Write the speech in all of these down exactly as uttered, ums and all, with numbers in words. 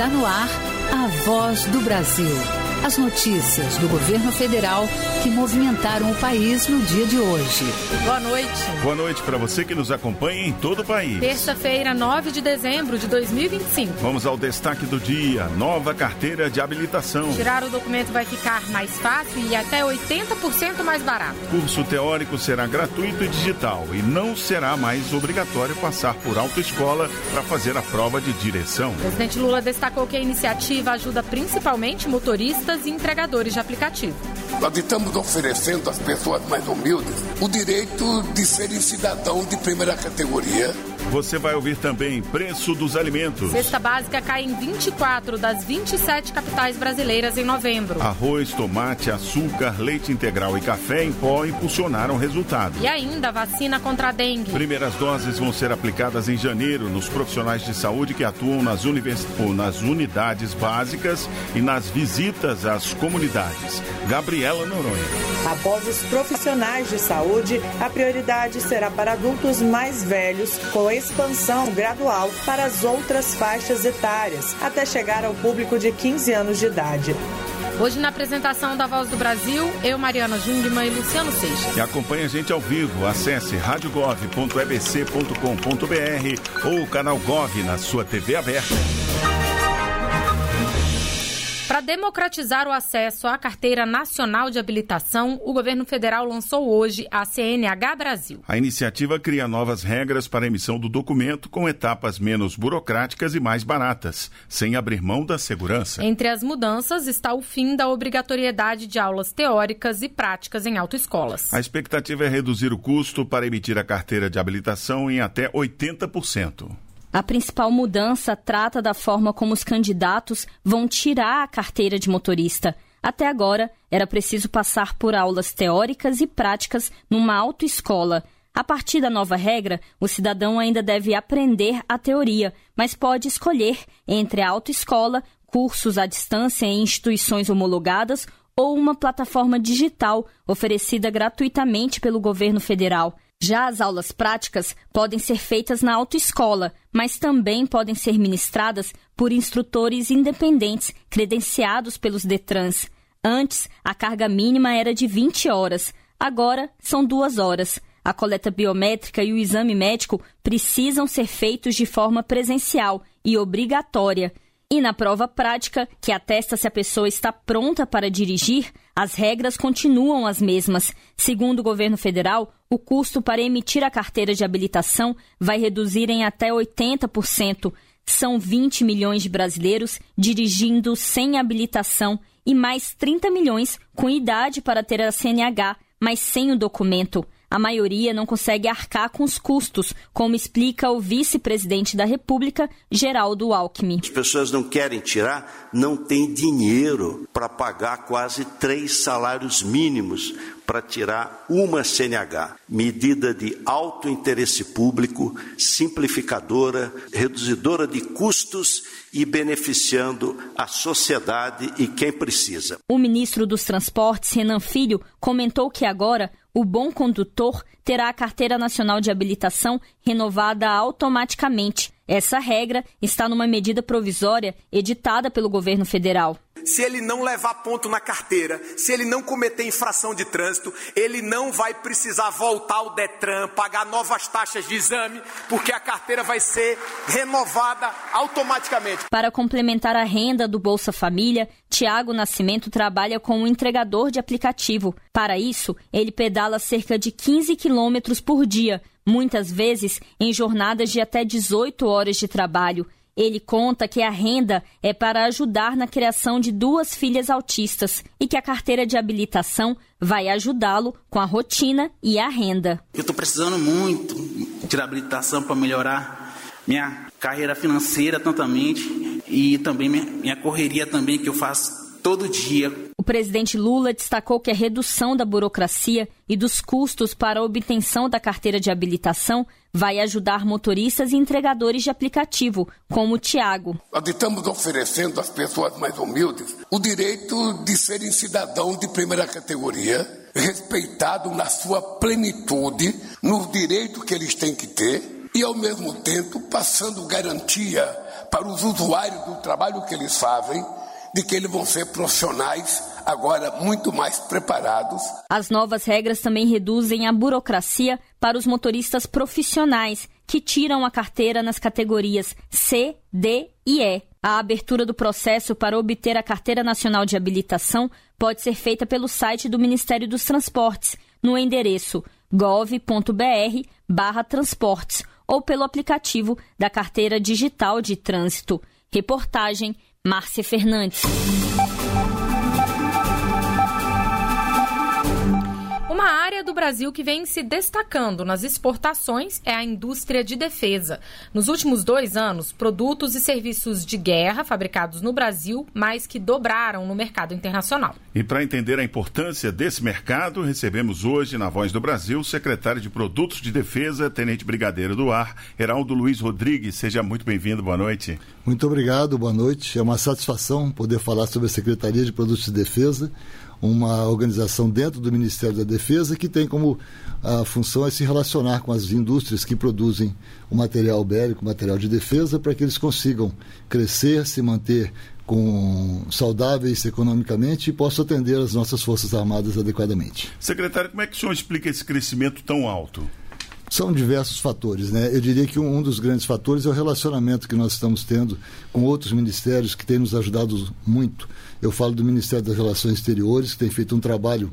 Está no ar a Voz do Brasil. As notícias do governo federal que movimentaram o país no dia de hoje. Boa noite. Boa noite para você que nos acompanha em todo o país. Terça-feira, nove de dezembro de dois mil e vinte e cinco. Vamos ao destaque do dia. Nova carteira de habilitação. Tirar o documento vai ficar mais fácil e até oitenta por cento mais barato. Curso teórico será gratuito e digital e não será mais obrigatório passar por autoescola para fazer a prova de direção. O presidente Lula destacou que a iniciativa ajuda principalmente motoristas e entregadores de aplicativo. Nós estamos oferecendo às pessoas mais humildes o direito de serem cidadão de primeira categoria. Você vai ouvir também preço dos alimentos. Cesta básica cai em vinte e quatro das vinte e sete capitais brasileiras em novembro. Arroz, tomate, açúcar, leite integral e café em pó impulsionaram o resultado. E ainda vacina contra a dengue. Primeiras doses vão ser aplicadas em janeiro nos profissionais de saúde que atuam nas, univers... nas unidades básicas e nas visitas às comunidades. Gabriela Noronha. Após os profissionais de saúde, a prioridade será para adultos mais velhos, com expansão gradual para as outras faixas etárias, até chegar ao público de quinze anos de idade. Hoje, na apresentação da Voz do Brasil, eu, Mariana Jungmann e Luciano Seixas. E acompanhe a gente ao vivo. Acesse rádio gov ponto e b c ponto com ponto b r ou o canal Gov na sua T V aberta. Para democratizar o acesso à Carteira Nacional de Habilitação, o governo federal lançou hoje a C N H Brasil. A iniciativa cria novas regras para a emissão do documento com etapas menos burocráticas e mais baratas, sem abrir mão da segurança. Entre as mudanças está o fim da obrigatoriedade de aulas teóricas e práticas em autoescolas. A expectativa é reduzir o custo para emitir a carteira de habilitação em até oitenta por cento. A principal mudança trata da forma como os candidatos vão tirar a carteira de motorista. Até agora, era preciso passar por aulas teóricas e práticas numa autoescola. A partir da nova regra, o cidadão ainda deve aprender a teoria, mas pode escolher entre a autoescola, cursos à distância em instituições homologadas ou uma plataforma digital oferecida gratuitamente pelo governo federal. Já as aulas práticas podem ser feitas na autoescola, mas também podem ser ministradas por instrutores independentes credenciados pelos Detrans. Antes, a carga mínima era de vinte horas, agora são duas horas. A coleta biométrica e o exame médico precisam ser feitos de forma presencial e obrigatória. E na prova prática, que atesta se a pessoa está pronta para dirigir, as regras continuam as mesmas. Segundo o governo federal, o custo para emitir a carteira de habilitação vai reduzir em até oitenta por cento. São vinte milhões de brasileiros dirigindo sem habilitação e mais trinta milhões com idade para ter a C N H, mas sem o documento. A maioria não consegue arcar com os custos, como explica o vice-presidente da República, Geraldo Alckmin. As pessoas não querem tirar, não tem dinheiro para pagar quase três salários mínimos para tirar uma C N H. Medida de alto interesse público, simplificadora, reduzidora de custos e beneficiando a sociedade e quem precisa. O ministro dos Transportes, Renan Filho, comentou que agora o bom condutor terá a Carteira Nacional de Habilitação renovada automaticamente. Essa regra está numa medida provisória editada pelo governo federal. Se ele não levar ponto na carteira, se ele não cometer infração de trânsito, ele não vai precisar voltar ao Detran, pagar novas taxas de exame, porque a carteira vai ser renovada automaticamente. Para complementar a renda do Bolsa Família, Tiago Nascimento trabalha como entregador de aplicativo. Para isso, ele pedala cerca de quinze quilômetros por dia, muitas vezes em jornadas de até dezoito horas de trabalho. Ele conta que a renda é para ajudar na criação de duas filhas autistas e que a carteira de habilitação vai ajudá-lo com a rotina e a renda. Eu estou precisando muito tirar habilitação para melhorar minha carreira financeira totalmente e também minha, minha correria também que eu faço todo dia. O presidente Lula destacou que a redução da burocracia e dos custos para a obtenção da carteira de habilitação vai ajudar motoristas e entregadores de aplicativo, como o Tiago. Nós estamos oferecendo às pessoas mais humildes o direito de serem cidadãos de primeira categoria, respeitado na sua plenitude, no direito que eles têm que ter e, ao mesmo tempo, passando garantia para os usuários do trabalho que eles fazem, de que eles vão ser profissionais agora muito mais preparados. As novas regras também reduzem a burocracia para os motoristas profissionais, que tiram a carteira nas categorias C, D e E. A abertura do processo para obter a Carteira Nacional de Habilitação pode ser feita pelo site do Ministério dos Transportes, no endereço gov ponto br barra transportes ou pelo aplicativo da Carteira Digital de Trânsito. Reportagem Márcia Fernandes. Uma área do Brasil que vem se destacando nas exportações é a indústria de defesa. Nos últimos dois anos, produtos e serviços de guerra fabricados no Brasil mais que dobraram no mercado internacional. E para entender a importância desse mercado, recebemos hoje, na Voz do Brasil, o secretário de Produtos de Defesa, Tenente Brigadeiro do Ar, Heraldo Luiz Rodrigues. Seja muito bem-vindo, boa noite. Muito obrigado, boa noite. É uma satisfação poder falar sobre a Secretaria de Produtos de Defesa, uma organização dentro do Ministério da Defesa que tem como a função é se relacionar com as indústrias que produzem o material bélico, o material de defesa, para que eles consigam crescer, se manter com saudáveis economicamente e possam atender as nossas Forças Armadas adequadamente. Secretário, como é que o senhor explica esse crescimento tão alto? São diversos fatores, né? Eu diria que um, um dos grandes fatores é o relacionamento que nós estamos tendo com outros ministérios que têm nos ajudado muito. Eu falo do Ministério das Relações Exteriores, que tem feito um trabalho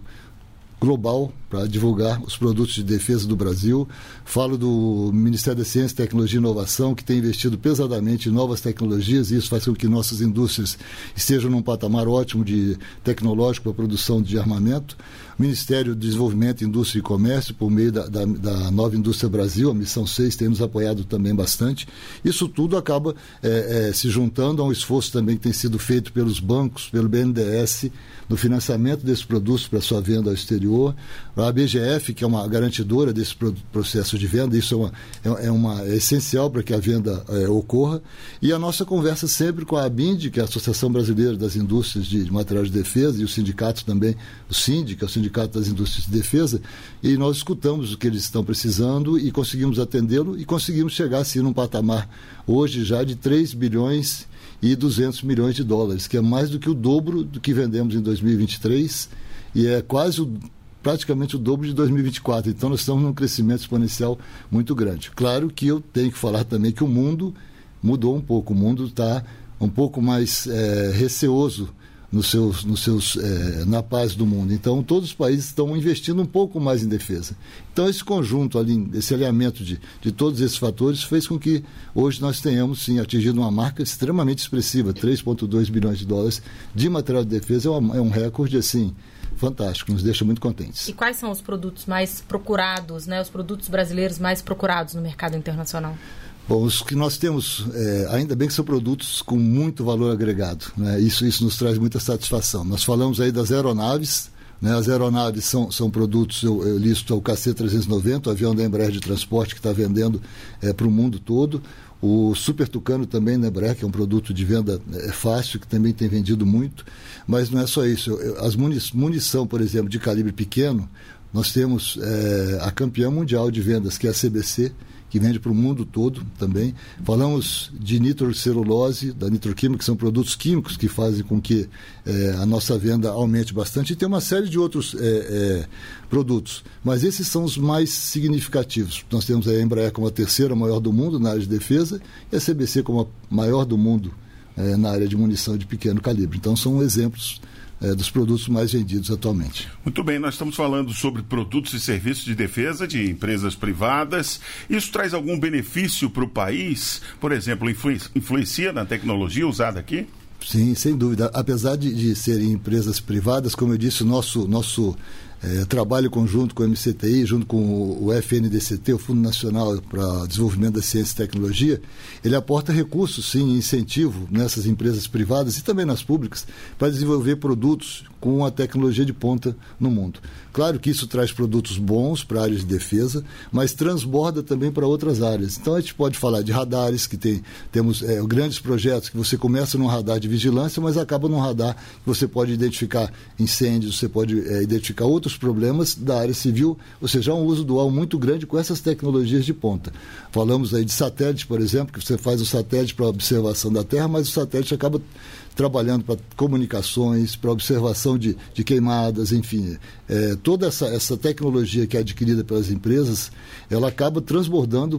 global para divulgar os produtos de defesa do Brasil. Falo do Ministério da Ciência, Tecnologia e Inovação, que tem investido pesadamente em novas tecnologias, e isso faz com que nossas indústrias estejam num patamar ótimo de tecnológico para a produção de armamento. O Ministério do Desenvolvimento, Indústria e Comércio, por meio da, da, da Nova Indústria Brasil, a Missão seis, tem nos apoiado também bastante. Isso tudo acaba é, é, se juntando a um esforço também que tem sido feito pelos bancos, pelo B N D E S, no financiamento desses produtos para sua venda ao exterior. A B G F, que é uma garantidora desse processo de venda, isso é, uma, é, é, uma, é essencial para que a venda é, ocorra. E a nossa conversa sempre com a ABIND, que é a Associação Brasileira das Indústrias de, de Material de Defesa, e os sindicatos também, o SIND, que é o Sindicato das Indústrias de Defesa, e nós escutamos o que eles estão precisando e conseguimos atendê-lo e conseguimos chegar assim num patamar hoje já de três bilhões e duzentos milhões de dólares, que é mais do que o dobro do que vendemos em dois mil e vinte e três e é quase o praticamente o dobro de dois mil e vinte e quatro. Então nós estamos num crescimento exponencial muito grande. Claro que eu tenho que falar também que o mundo mudou um pouco. O mundo está um pouco mais é, receoso nos seus, nos seus, é, na paz do mundo. Então todos os países estão investindo um pouco mais em defesa. Então esse conjunto, ali, esse alinhamento de, de todos esses fatores fez com que hoje nós tenhamos sim atingido uma marca extremamente expressiva, três vírgula dois bilhões de dólares de material de defesa. É, uma, é um recorde assim fantástico, nos deixa muito contentes. E quais são os produtos mais procurados, né, os produtos brasileiros mais procurados no mercado internacional? Bom, os que nós temos, é, ainda bem que são produtos com muito valor agregado, né? Isso, isso nos traz muita satisfação. Nós falamos aí das aeronaves, né? As aeronaves são, são produtos, eu, eu listo o K C trezentos e noventa, o avião da Embraer de transporte que está vendendo é, para o mundo todo. O Super Tucano também, né, Embraer, que é um produto de venda é, fácil, que também tem vendido muito. Mas não é só isso. Eu, as munição, munição, por exemplo, de calibre pequeno, nós temos é, a campeã mundial de vendas, que é a C B C, que vende para o mundo todo também. Falamos de nitrocelulose, da nitroquímica, que são produtos químicos que fazem com que é, a nossa venda aumente bastante. E tem uma série de outros é, é, produtos. Mas esses são os mais significativos. Nós temos a Embraer como a terceira maior do mundo na área de defesa e a C B C como a maior do mundo é, na área de munição de pequeno calibre. Então são exemplos É, dos produtos mais vendidos atualmente. Muito bem, nós estamos falando sobre produtos e serviços de defesa de empresas privadas. Isso traz algum benefício para o país? Por exemplo, influ- influencia na tecnologia usada aqui? Sim, sem dúvida. Apesar de, de serem empresas privadas, como eu disse, o nosso, nosso é, trabalho conjunto com o M C T I, junto com o, o F N D C T, o Fundo Nacional para Desenvolvimento da Ciência e Tecnologia, ele aporta recursos, sim, incentivo nessas empresas privadas e também nas públicas, para desenvolver produtos com a tecnologia de ponta no mundo. Claro que isso traz produtos bons para áreas de defesa, mas transborda também para outras áreas. Então a gente pode falar de radares, que tem, temos é, grandes projetos que você começa num radar de vigilância, mas acaba num radar que você pode identificar incêndios, você pode é, identificar outros outros problemas da área civil, ou seja, há um uso dual muito grande com essas tecnologias de ponta. Falamos aí de satélite, por exemplo, que você faz o satélite para observação da Terra, mas o satélite acaba trabalhando para comunicações, para observação de, de queimadas, enfim. É, toda essa, essa tecnologia que é adquirida pelas empresas, ela acaba transbordando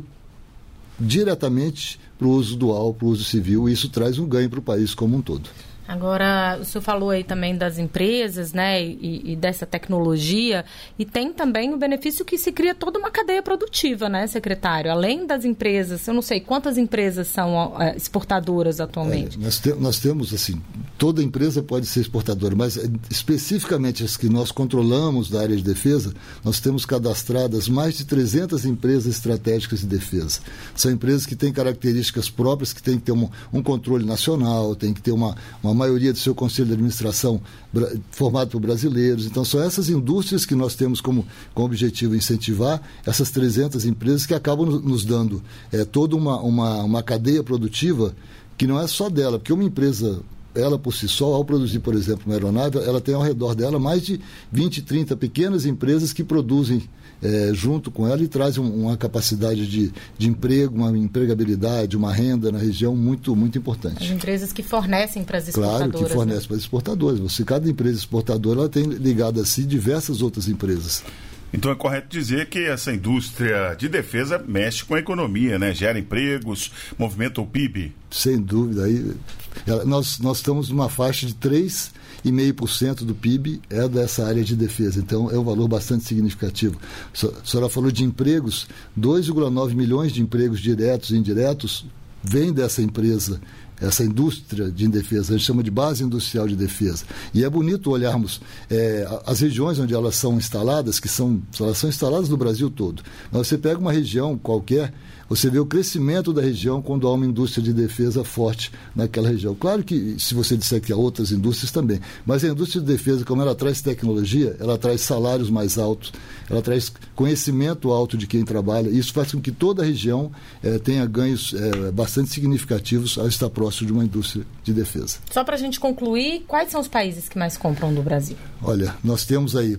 diretamente para o uso dual, para o uso civil, e isso traz um ganho para o país como um todo. Agora, o senhor falou aí também das empresas, né, e, e dessa tecnologia, e tem também o benefício que se cria toda uma cadeia produtiva, né, secretário? Além das empresas, eu não sei quantas empresas são é, exportadoras atualmente. É, nós, te, nós temos, assim, toda empresa pode ser exportadora, mas especificamente as que nós controlamos da área de defesa, nós temos cadastradas mais de trezentas empresas estratégicas de defesa. São empresas que têm características próprias, que têm que ter um, um controle nacional, tem que ter uma, uma A maioria do seu conselho de administração formado por brasileiros. Então, são essas indústrias que nós temos como, como objetivo incentivar, essas trezentas empresas que acabam nos dando é, toda uma, uma, uma cadeia produtiva que não é só dela, porque uma empresa, ela por si só, ao produzir, por exemplo, uma aeronave, ela tem ao redor dela mais de vinte, trinta pequenas empresas que produzem É, junto com ela e traz um, uma capacidade de, de emprego, uma empregabilidade, uma renda na região muito, muito importante. As empresas que fornecem para as exportadoras. Claro, que fornecem, né? Para as exportadoras. Você, cada empresa exportadora ela tem ligado a si diversas outras empresas. Então é correto dizer que essa indústria de defesa mexe com a economia, né? Gera empregos, movimenta o P I B. Sem dúvida. Aí, nós, nós estamos numa faixa de três vírgula cinco por cento do P I B é dessa área de defesa. Então é um valor bastante significativo. A senhora falou de empregos, dois vírgula nove milhões de empregos diretos e indiretos vêm dessa empresa, essa indústria de defesa, a gente chama de base industrial de defesa. E é bonito olharmos é, as regiões onde elas são instaladas, que são, elas são instaladas no Brasil todo. Mas você pega uma região qualquer, você vê o crescimento da região quando há uma indústria de defesa forte naquela região. Claro que, se você disser que há outras indústrias também, mas a indústria de defesa, como ela traz tecnologia, ela traz salários mais altos, ela traz conhecimento alto de quem trabalha, e isso faz com que toda a região eh, tenha ganhos eh, bastante significativos ao estar próximo de uma indústria de defesa. Só para a gente concluir, quais são os países que mais compram do Brasil? Olha, nós temos aí,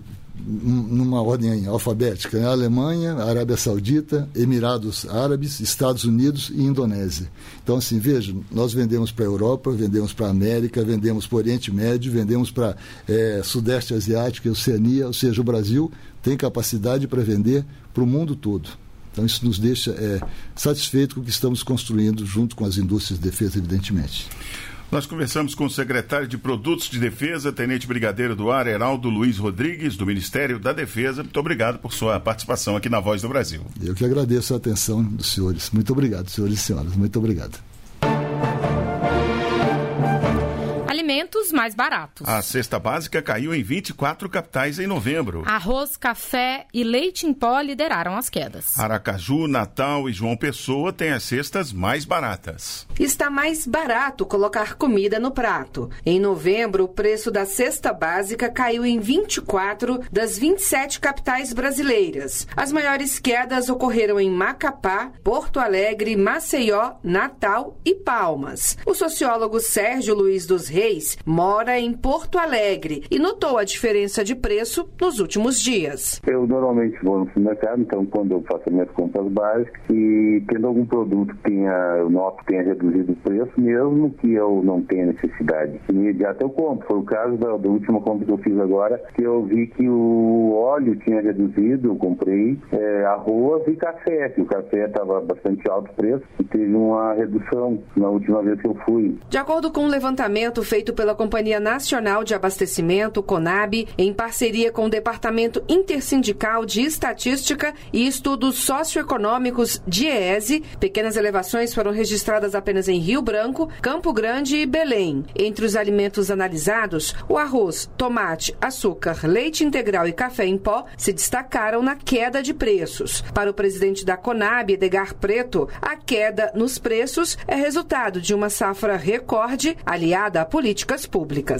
numa ordem alfabética, né? Alemanha, Arábia Saudita, Emirados Árabes, Estados Unidos e Indonésia. Então, assim, veja, nós vendemos para a Europa, vendemos para a América, vendemos para o Oriente Médio, vendemos para é, Sudeste Asiático e Oceania, ou seja, o Brasil tem capacidade para vender para o mundo todo. Então, isso nos deixa é, satisfeitos com o que estamos construindo junto com as indústrias de defesa, evidentemente. Nós conversamos com o secretário de Produtos de Defesa, Tenente Brigadeiro do Ar, Heraldo Luiz Rodrigues, do Ministério da Defesa. Muito obrigado por sua participação aqui na Voz do Brasil. Eu que agradeço a atenção dos senhores. Muito obrigado, senhores e senhoras. Muito obrigado. Alimentos mais baratos. A cesta básica caiu em vinte e quatro capitais em novembro. Arroz, café e leite em pó lideraram as quedas. Aracaju, Natal e João Pessoa têm as cestas mais baratas. Está mais barato colocar comida no prato. Em novembro, o preço da cesta básica caiu em vinte e quatro das vinte e sete capitais brasileiras. As maiores quedas ocorreram em Macapá, Porto Alegre, Maceió, Natal e Palmas. O sociólogo Sérgio Luiz dos Reis mora em Porto Alegre e notou a diferença de preço nos últimos dias. Eu normalmente vou no supermercado, então quando eu faço minhas compras básicas e tendo algum produto que tenha, eu noto que tenha reduzido o preço, mesmo que eu não tenha necessidade imediata, eu compro. Foi o caso da, da última compra que eu fiz agora, que eu vi que o óleo tinha reduzido, eu comprei é, arroz e café, que o café estava bastante alto o preço e teve uma redução na última vez que eu fui. De acordo com um levantamento feito pela Companhia Nacional de Abastecimento, CONAB, em parceria com o Departamento Intersindical de Estatística e Estudos Socioeconômicos, DIEESE, pequenas elevações foram registradas apenas em Rio Branco, Campo Grande e Belém. Entre os alimentos analisados, o arroz, tomate, açúcar, leite integral e café em pó se destacaram na queda de preços. Para o presidente da CONAB, Edgar Preto, a queda nos preços é resultado de uma safra recorde aliada a políticas públicas.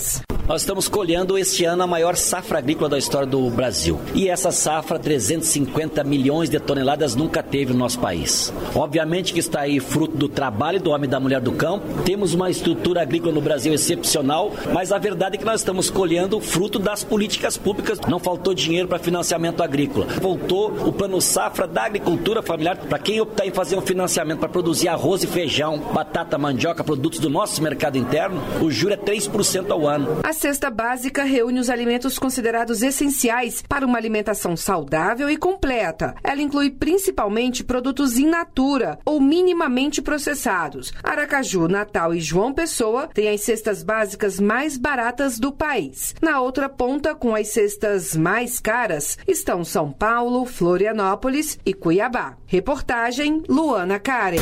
Nós estamos colhendo este ano a maior safra agrícola da história do Brasil. E essa safra, trezentos e cinquenta milhões de toneladas, nunca teve no nosso país. Obviamente que está aí fruto do trabalho do homem e da mulher do campo. Temos uma estrutura agrícola no Brasil excepcional, mas a verdade é que nós estamos colhendo fruto das políticas públicas. Não faltou dinheiro para financiamento agrícola. Voltou o plano safra da agricultura familiar para quem optar em fazer um financiamento para produzir arroz e feijão, batata, mandioca, produtos do nosso mercado interno, o juro é três por cento ao ano. A cesta básica reúne os alimentos considerados essenciais para uma alimentação saudável e completa. Ela inclui principalmente produtos in natura ou minimamente processados. Aracaju, Natal e João Pessoa têm as cestas básicas mais baratas do país. Na outra ponta, com as cestas mais caras, estão São Paulo, Florianópolis e Cuiabá. Reportagem Luana Karen.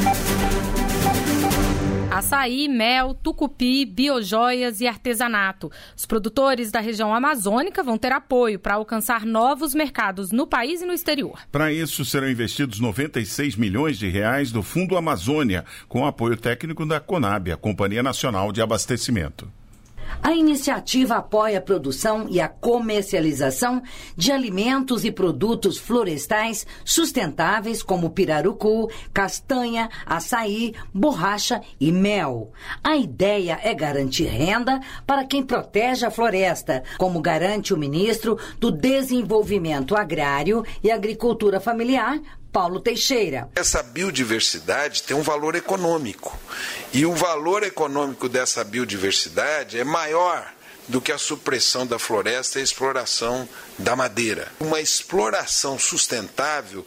Açaí, mel, tucupi, biojoias e artesanato. Os produtores da região amazônica vão ter apoio para alcançar novos mercados no país e no exterior. Para isso, serão investidos noventa e seis milhões de reais do Fundo Amazônia, com apoio técnico da Conab, a Companhia Nacional de Abastecimento. A iniciativa apoia a produção e a comercialização de alimentos e produtos florestais sustentáveis como pirarucu, castanha, açaí, borracha e mel. A ideia é garantir renda para quem protege a floresta, como garante o ministro do Desenvolvimento Agrário e Agricultura Familiar, Paulo Teixeira. Essa biodiversidade tem um valor econômico e o valor econômico dessa biodiversidade é maior do que a supressão da floresta e a exploração da madeira. Uma exploração sustentável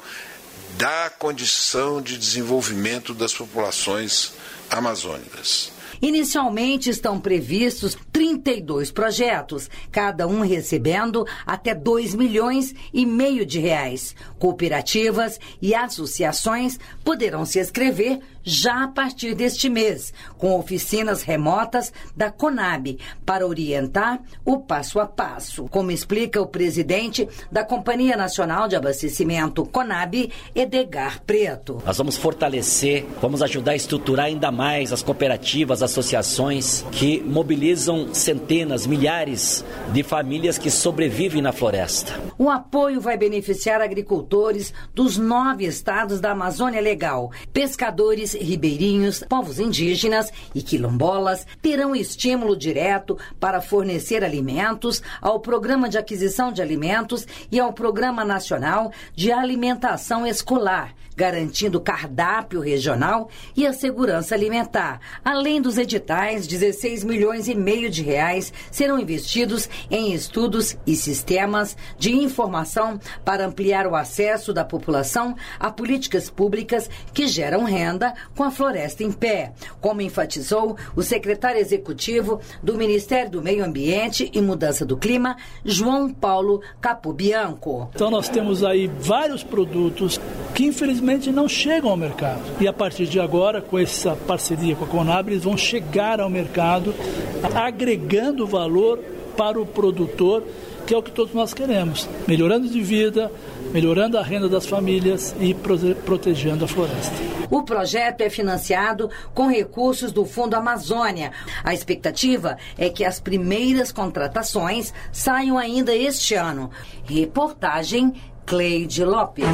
dá condição de desenvolvimento das populações amazônicas. Inicialmente estão previstos trinta e dois projetos, cada um recebendo até dois milhões e meio de reais. Cooperativas e associações poderão se inscrever já a partir deste mês, com oficinas remotas da Conab, para orientar o passo a passo, como explica o presidente da Companhia Nacional de Abastecimento, Conab, Edgar Preto. Nós vamos fortalecer, vamos ajudar a estruturar ainda mais as cooperativas, as associações que mobilizam centenas, milhares de famílias que sobrevivem na floresta. O apoio vai beneficiar agricultores dos nove estados da Amazônia Legal. Pescadores, ribeirinhos, povos indígenas e quilombolas terão estímulo direto para fornecer alimentos ao Programa de Aquisição de Alimentos e ao Programa Nacional de Alimentação Escolar, garantindo cardápio regional e a segurança alimentar. Além dos editais, dezesseis milhões e meio de reais serão investidos em estudos e sistemas de informação para ampliar o acesso da população a políticas públicas que geram renda com a floresta em pé, como enfatizou o secretário executivo do Ministério do Meio Ambiente e Mudança do Clima, João Paulo Capobianco. Então nós temos aí vários produtos que infelizmente não chegam ao mercado. E a partir de agora, com essa parceria com a Conab, eles vão chegar ao mercado agregando valor para o produtor, que é o que todos nós queremos, melhorando de vida, melhorando a renda das famílias e prote- protegendo a floresta. O projeto é financiado com recursos do Fundo Amazônia. A expectativa é que as primeiras contratações saiam ainda este ano. Reportagem Cleide Lopes.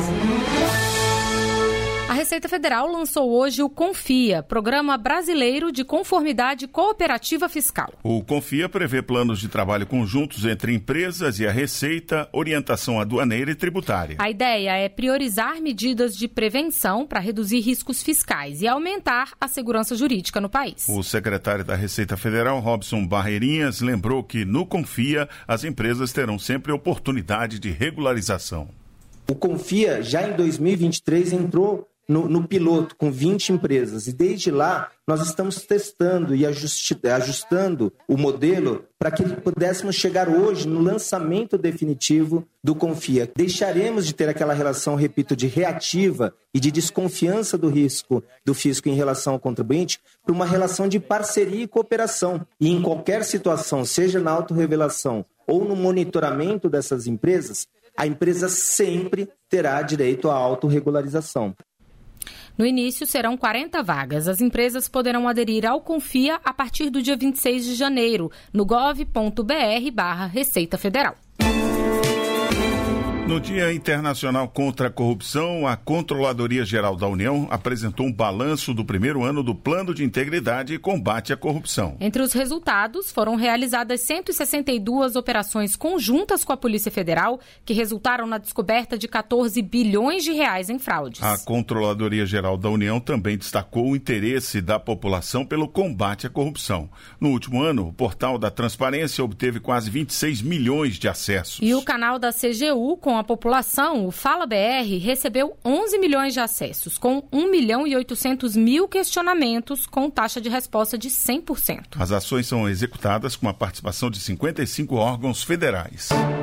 A Receita Federal lançou hoje o Confia, Programa Brasileiro de Conformidade Cooperativa Fiscal. O Confia prevê planos de trabalho conjuntos entre empresas e a Receita, orientação aduaneira e tributária. A ideia é priorizar medidas de prevenção para reduzir riscos fiscais e aumentar a segurança jurídica no país. O secretário da Receita Federal, Robson Barreirinhas, lembrou que no Confia as empresas terão sempre oportunidade de regularização. O Confia já em dois mil e vinte e três entrou No, no piloto com vinte empresas e desde lá nós estamos testando e ajusti, ajustando o modelo para que pudéssemos chegar hoje no lançamento definitivo do Confia. Deixaremos de ter aquela relação, repito, de reativa e de desconfiança do risco do fisco em relação ao contribuinte para uma relação de parceria e cooperação. E em qualquer situação, seja na autorrevelação ou no monitoramento dessas empresas, a empresa sempre terá direito à autorregularização. No início, serão quarenta vagas. As empresas poderão aderir ao Confia a partir do dia vinte e seis de janeiro, no gov ponto br barra Receita Federal. No Dia Internacional contra a Corrupção, a Controladoria Geral da União apresentou um balanço do primeiro ano do Plano de Integridade e Combate à Corrupção. Entre os resultados, foram realizadas cento e sessenta e duas operações conjuntas com a Polícia Federal, que resultaram na descoberta de quatorze bilhões de reais em fraudes. A Controladoria Geral da União também destacou o interesse da população pelo combate à corrupção. No último ano, o portal da Transparência obteve quase vinte e seis milhões de acessos. E o canal da C G U, com a população, o Fala B R, recebeu onze milhões de acessos, com um milhão e oitocentos mil questionamentos, com taxa de resposta de cem por cento. As ações são executadas com a participação de cinquenta e cinco órgãos federais.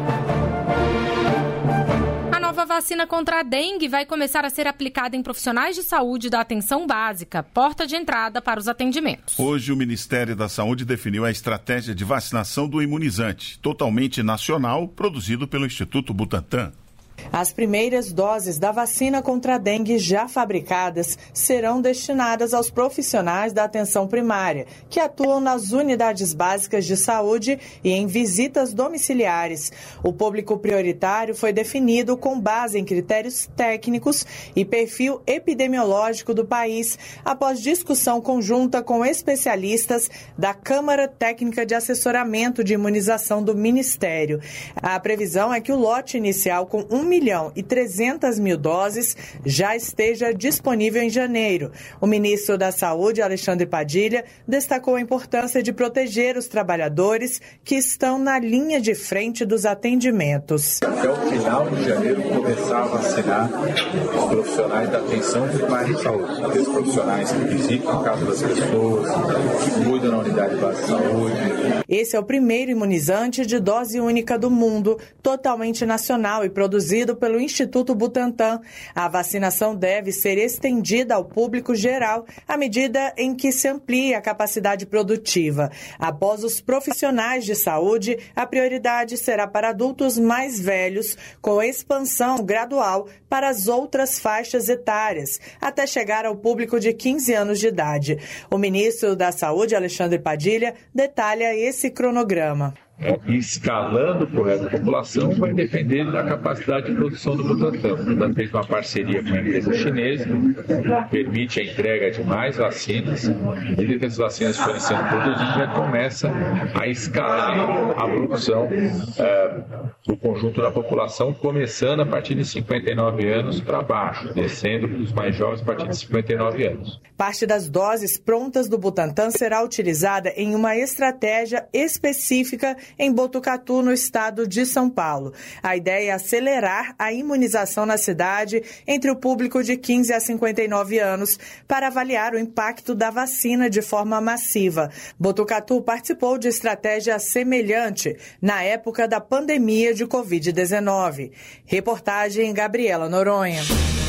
A nova vacina contra a dengue vai começar a ser aplicada em profissionais de saúde da atenção básica, porta de entrada para os atendimentos. Hoje, o Ministério da Saúde definiu a estratégia de vacinação do imunizante, totalmente nacional, produzido pelo Instituto Butantan. As primeiras doses da vacina contra a dengue já fabricadas serão destinadas aos profissionais da atenção primária, que atuam nas unidades básicas de saúde e em visitas domiciliares. O público prioritário foi definido com base em critérios técnicos e perfil epidemiológico do país, após discussão conjunta com especialistas da Câmara Técnica de Assessoramento de Imunização do Ministério. A previsão é que o lote inicial com um milhão e trezentas mil doses já esteja disponível em janeiro. O ministro da Saúde, Alexandre Padilha, destacou a importância de proteger os trabalhadores que estão na linha de frente dos atendimentos. Até o final de janeiro, começar a vacinar os profissionais da atenção primária de saúde, aqueles profissionais que visitam a casa das pessoas, que cuidam na unidade básica de saúde. Esse é o primeiro imunizante de dose única do mundo, totalmente nacional e produzido pelo Instituto Butantan. A vacinação deve ser estendida ao público geral à medida em que se amplia a capacidade produtiva. Após os profissionais de saúde, a prioridade será para adultos mais velhos, com expansão gradual para as outras faixas etárias, até chegar ao público de quinze anos de idade. O ministro da Saúde, Alexandre Padilha, detalha esse cronograma. É, escalando por essa população vai depender da capacidade de produção do Butantan. O Butantan fez uma parceria com a empresa chinesa, que permite a entrega de mais vacinas, e essas vacinas forem sendo produzidas, já começa a escalar a produção é, do conjunto da população, começando a partir de cinquenta e nove anos para baixo, descendo para os mais jovens a partir de cinquenta e nove anos. Parte das doses prontas do Butantan será utilizada em uma estratégia específica em Botucatu, no estado de São Paulo. A ideia é acelerar a imunização na cidade entre o público de quinze a cinquenta e nove anos para avaliar o impacto da vacina de forma massiva. Botucatu participou de estratégia semelhante na época da pandemia de covid dezenove. Reportagem Gabriela Noronha.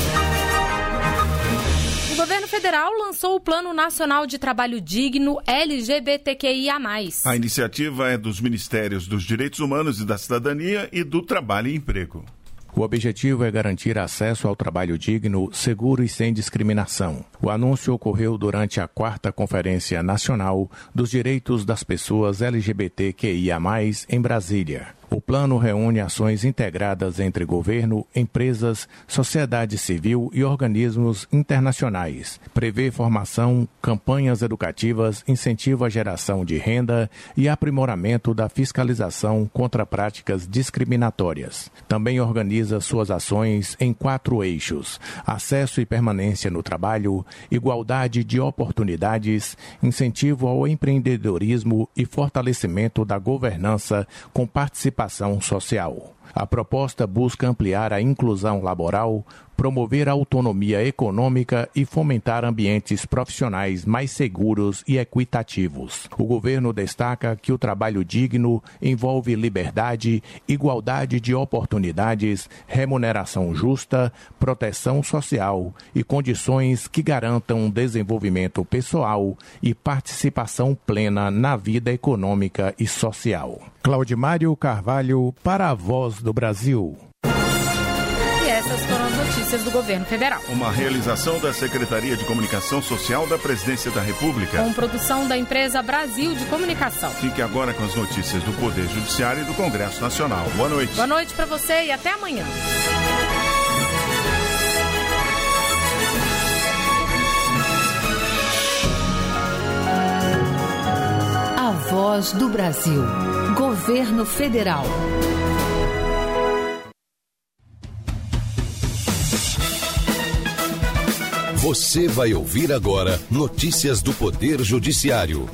O governo federal lançou o Plano Nacional de Trabalho Digno L G B T Q I A mais. A iniciativa é dos Ministérios dos Direitos Humanos e da Cidadania e do Trabalho e Emprego. O objetivo é garantir acesso ao trabalho digno, seguro e sem discriminação. O anúncio ocorreu durante a quarta Conferência Nacional dos Direitos das Pessoas L G B T Q I A mais, em Brasília. O plano reúne ações integradas entre governo, empresas, sociedade civil e organismos internacionais. Prevê formação, campanhas educativas, incentivo à geração de renda e aprimoramento da fiscalização contra práticas discriminatórias. Também organiza suas ações em quatro eixos: acesso e permanência no trabalho, igualdade de oportunidades, incentivo ao empreendedorismo e fortalecimento da governança com participação social. A proposta busca ampliar a inclusão laboral, promover a autonomia econômica e fomentar ambientes profissionais mais seguros e equitativos. O governo destaca que o trabalho digno envolve liberdade, igualdade de oportunidades, remuneração justa, proteção social e condições que garantam desenvolvimento pessoal e participação plena na vida econômica e social. Claudimário Carvalho, para a Voz do Brasil. E essa Essas foram as notícias do governo federal. Uma realização da Secretaria de Comunicação Social da Presidência da República. Com produção da empresa Brasil de Comunicação. Fique agora com as notícias do Poder Judiciário e do Congresso Nacional. Boa noite. Boa noite para você e até amanhã. A Voz do Brasil. Governo Federal. Você vai ouvir agora notícias do Poder Judiciário.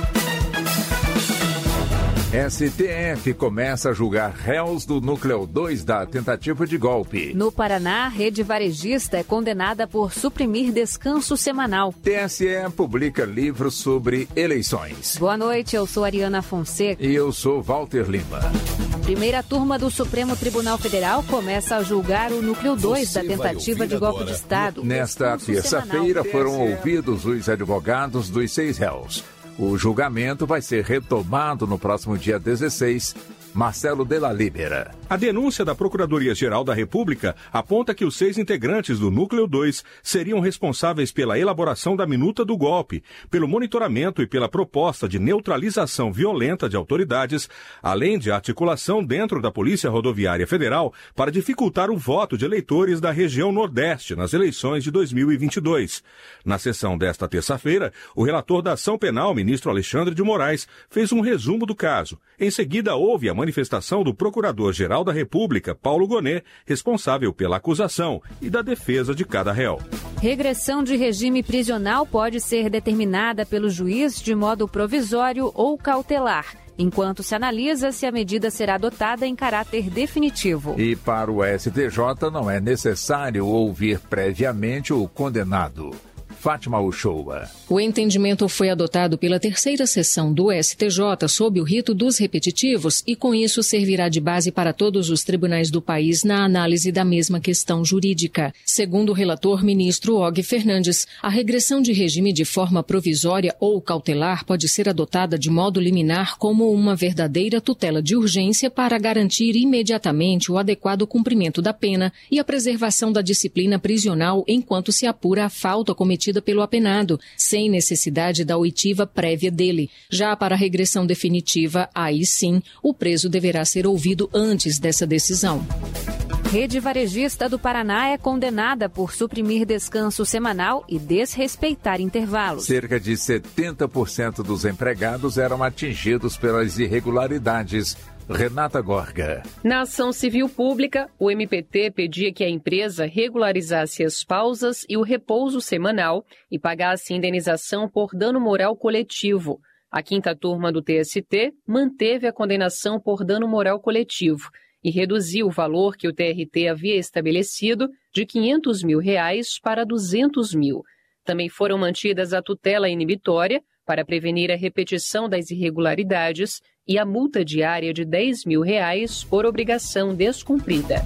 S T F começa a julgar réus do núcleo dois da tentativa de golpe. No Paraná, a rede varejista é condenada por suprimir descanso semanal. T S E publica livro sobre eleições. Boa noite, eu sou Ariana Fonseca. E eu sou Walter Lima. Primeira turma do Supremo Tribunal Federal começa a julgar o núcleo dois da tentativa de golpe de Estado. Nesta terça-feira foram ouvidos os advogados dos seis réus. O julgamento vai ser retomado no próximo dia dezesseis. Marcelo Della Libera. A denúncia da Procuradoria-Geral da República aponta que os seis integrantes do Núcleo dois seriam responsáveis pela elaboração da minuta do golpe, pelo monitoramento e pela proposta de neutralização violenta de autoridades, além de articulação dentro da Polícia Rodoviária Federal para dificultar o voto de eleitores da região Nordeste nas eleições de dois mil e vinte e dois. Na sessão desta terça-feira, o relator da ação penal, ministro Alexandre de Moraes, fez um resumo do caso. Em seguida, houve a manifestação do Procurador-Geral da República, Paulo Gonet, responsável pela acusação e da defesa de cada réu. Regressão de regime prisional pode ser determinada pelo juiz de modo provisório ou cautelar, enquanto se analisa se a medida será adotada em caráter definitivo. E para o S T J não é necessário ouvir previamente o condenado. Fátima Uchoa. O entendimento foi adotado pela terceira sessão do S T J sob o rito dos repetitivos e, com isso, servirá de base para todos os tribunais do país na análise da mesma questão jurídica. Segundo o relator ministro Og Fernandes, a regressão de regime de forma provisória ou cautelar pode ser adotada de modo liminar como uma verdadeira tutela de urgência para garantir imediatamente o adequado cumprimento da pena e a preservação da disciplina prisional enquanto se apura a falta cometida pelo apenado, sem necessidade da oitiva prévia dele. Já para a regressão definitiva, aí sim, o preso deverá ser ouvido antes dessa decisão. Rede varejista do Paraná é condenada por suprimir descanso semanal e desrespeitar intervalos. Cerca de setenta por cento dos empregados eram atingidos pelas irregularidades. Renata Gorga. Na ação civil pública, o M P T pedia que a empresa regularizasse as pausas e o repouso semanal e pagasse indenização por dano moral coletivo. A quinta turma do T S T manteve a condenação por dano moral coletivo e reduziu o valor que o T R T havia estabelecido de quinhentos mil reais para duzentos mil. Também foram mantidas a tutela inibitória para prevenir a repetição das irregularidades e a multa diária de dez mil reais por obrigação descumprida.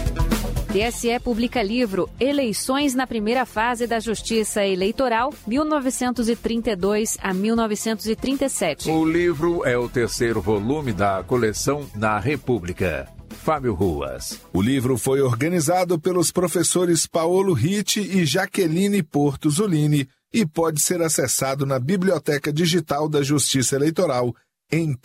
T S E publica livro Eleições na Primeira Fase da Justiça Eleitoral, mil novecentos e trinta e dois a mil novecentos e trinta e sete. O livro é o terceiro volume da coleção Na República. Fábio Ruas. O livro foi organizado pelos professores Paolo Ritti e Jaqueline Porto Zulini e pode ser acessado na Biblioteca Digital da Justiça Eleitoral em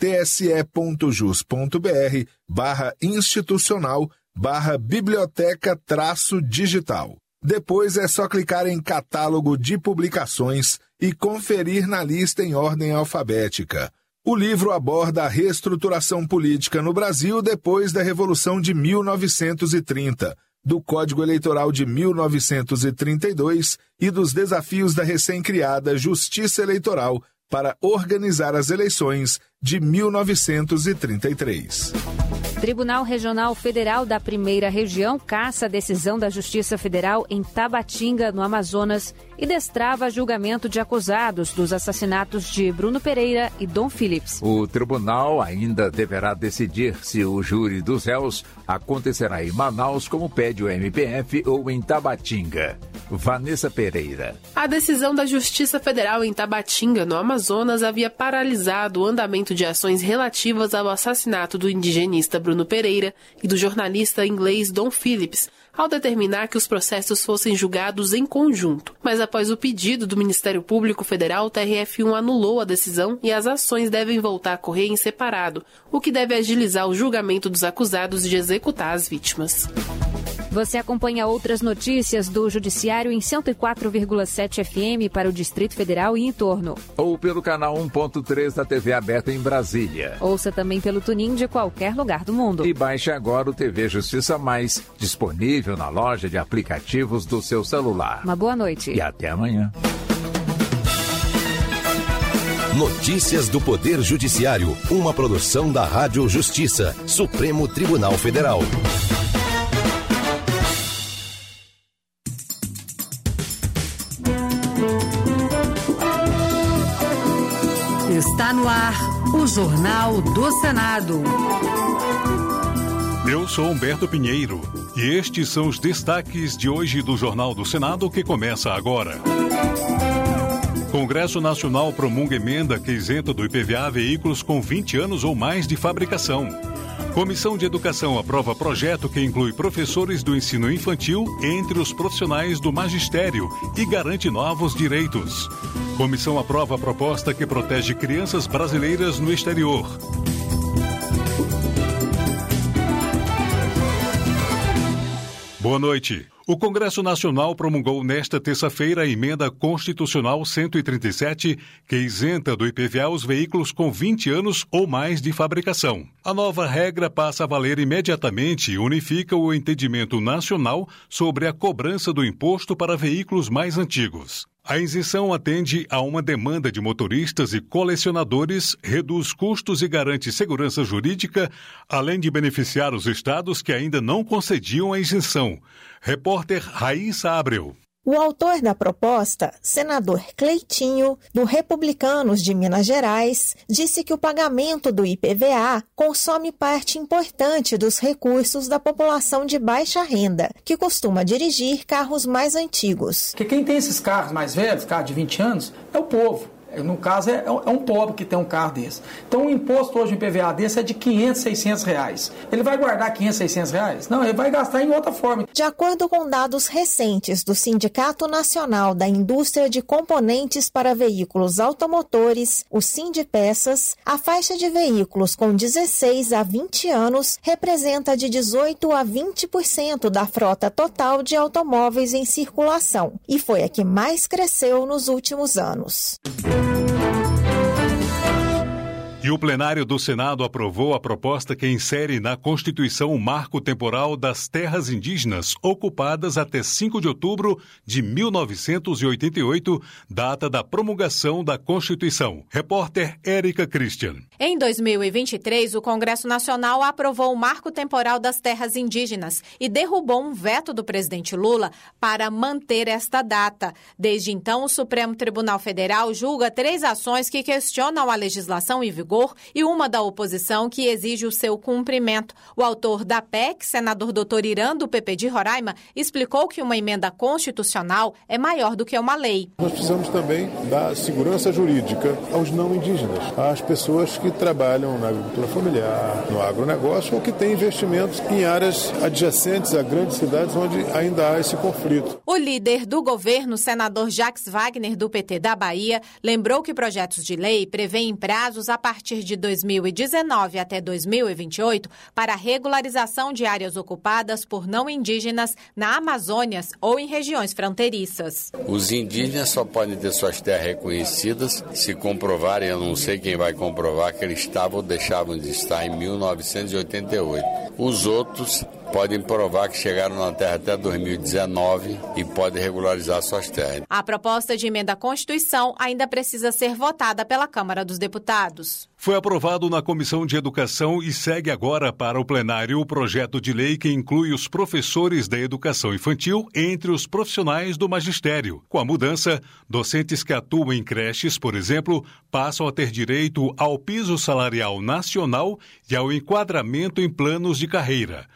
tse.jus.br barra institucional barra biblioteca traço digital. Depois é só clicar em catálogo de publicações e conferir na lista em ordem alfabética. O livro aborda a reestruturação política no Brasil depois da Revolução de mil novecentos e trinta, do Código Eleitoral de mil novecentos e trinta e dois e dos desafios da recém-criada Justiça Eleitoral para organizar as eleições de mil novecentos e trinta e três. Tribunal Regional Federal da Primeira Região caça a decisão da Justiça Federal em Tabatinga, no Amazonas, e destrava julgamento de acusados dos assassinatos de Bruno Pereira e Dom Phillips. O tribunal ainda deverá decidir se o júri dos réus acontecerá em Manaus, como pede o M P F, ou em Tabatinga. Vanessa Pereira. A decisão da Justiça Federal em Tabatinga, no Amazonas, havia paralisado o andamento de ações relativas ao assassinato do indigenista Bruno Pereira e do jornalista inglês Dom Phillips, ao determinar que os processos fossem julgados em conjunto. Mas após o pedido do Ministério Público Federal, o T R F um anulou a decisão e as ações devem voltar a correr em separado, o que deve agilizar o julgamento dos acusados de executar as vítimas. Você acompanha outras notícias do Judiciário em cento e quatro vírgula sete F M para o Distrito Federal e em torno. Ou pelo canal um ponto três da T V aberta em Brasília. Ouça também pelo TuneIn de qualquer lugar do mundo. E baixe agora o T V Justiça Mais, disponível na loja de aplicativos do seu celular. Uma boa noite. E até amanhã. Notícias do Poder Judiciário, uma produção da Rádio Justiça, Supremo Tribunal Federal. Está no ar o Jornal do Senado. Eu sou Humberto Pinheiro e estes são os destaques de hoje do Jornal do Senado que começa agora. Congresso Nacional promulga emenda que isenta do I P V A veículos com vinte anos ou mais de fabricação. Comissão de Educação aprova projeto que inclui professores do ensino infantil entre os profissionais do magistério e garante novos direitos. Comissão aprova a proposta que protege crianças brasileiras no exterior. Boa noite. O Congresso Nacional promulgou nesta terça-feira a emenda constitucional cento e trinta e sete, que isenta do I P V A os veículos com vinte anos ou mais de fabricação. A nova regra passa a valer imediatamente e unifica o entendimento nacional sobre a cobrança do imposto para veículos mais antigos. A isenção atende a uma demanda de motoristas e colecionadores, reduz custos e garante segurança jurídica, além de beneficiar os estados que ainda não concediam a isenção. Repórter Raíssa Abreu. O autor da proposta, senador Cleitinho, do Republicanos de Minas Gerais, disse que o pagamento do I P V A consome parte importante dos recursos da população de baixa renda, que costuma dirigir carros mais antigos. Porque quem tem esses carros mais velhos, carros de vinte anos, é o povo. No caso, é, é um pobre que tem um carro desse. Então, o imposto hoje em I P V A desse é de quinhentos, seiscentos reais. Ele vai guardar quinhentos, seiscentos reais? Não, ele vai gastar em outra forma. De acordo com dados recentes do Sindicato Nacional da Indústria de Componentes para Veículos Automotores, o Sindipeças, a faixa de veículos com dezesseis a vinte anos representa de dezoito a vinte por cento da frota total de automóveis em circulação e foi a que mais cresceu nos últimos anos. E o plenário do Senado aprovou a proposta que insere na Constituição o marco temporal das terras indígenas ocupadas até cinco de outubro de mil novecentos e oitenta e oito, data da promulgação da Constituição. Repórter Érica Christian. Em dois mil e vinte e três, o Congresso Nacional aprovou o marco temporal das terras indígenas e derrubou um veto do presidente Lula para manter esta data. Desde então, o Supremo Tribunal Federal julga três ações que questionam a legislação em vigor e uma da oposição que exige o seu cumprimento. O autor da P E C, senador doutor Irã, do P P de Roraima, explicou que uma emenda constitucional é maior do que uma lei. Nós precisamos também dar segurança jurídica aos não indígenas, às pessoas que trabalham na agricultura familiar, no agronegócio ou que têm investimentos em áreas adjacentes a grandes cidades onde ainda há esse conflito. O líder do governo, senador Jacques Wagner, do P T da Bahia, lembrou que projetos de lei prevêem prazos a partir de dois mil e dezenove até dois mil e vinte e oito para a regularização de áreas ocupadas por não indígenas na Amazônia ou em regiões fronteiriças. Os indígenas só podem ter suas terras reconhecidas se comprovarem, eu não sei quem vai comprovar, que eles estavam ou deixavam de estar em mil novecentos e oitenta e oito. Os outros podem provar que chegaram na terra até dois mil e dezenove e podem regularizar suas terras. A proposta de emenda à Constituição ainda precisa ser votada pela Câmara dos Deputados. Foi aprovado na Comissão de Educação e segue agora para o plenário o projeto de lei que inclui os professores da educação infantil entre os profissionais do magistério. Com a mudança, docentes que atuam em creches, por exemplo, passam a ter direito ao piso salarial nacional e ao enquadramento em planos de carreira. O projeto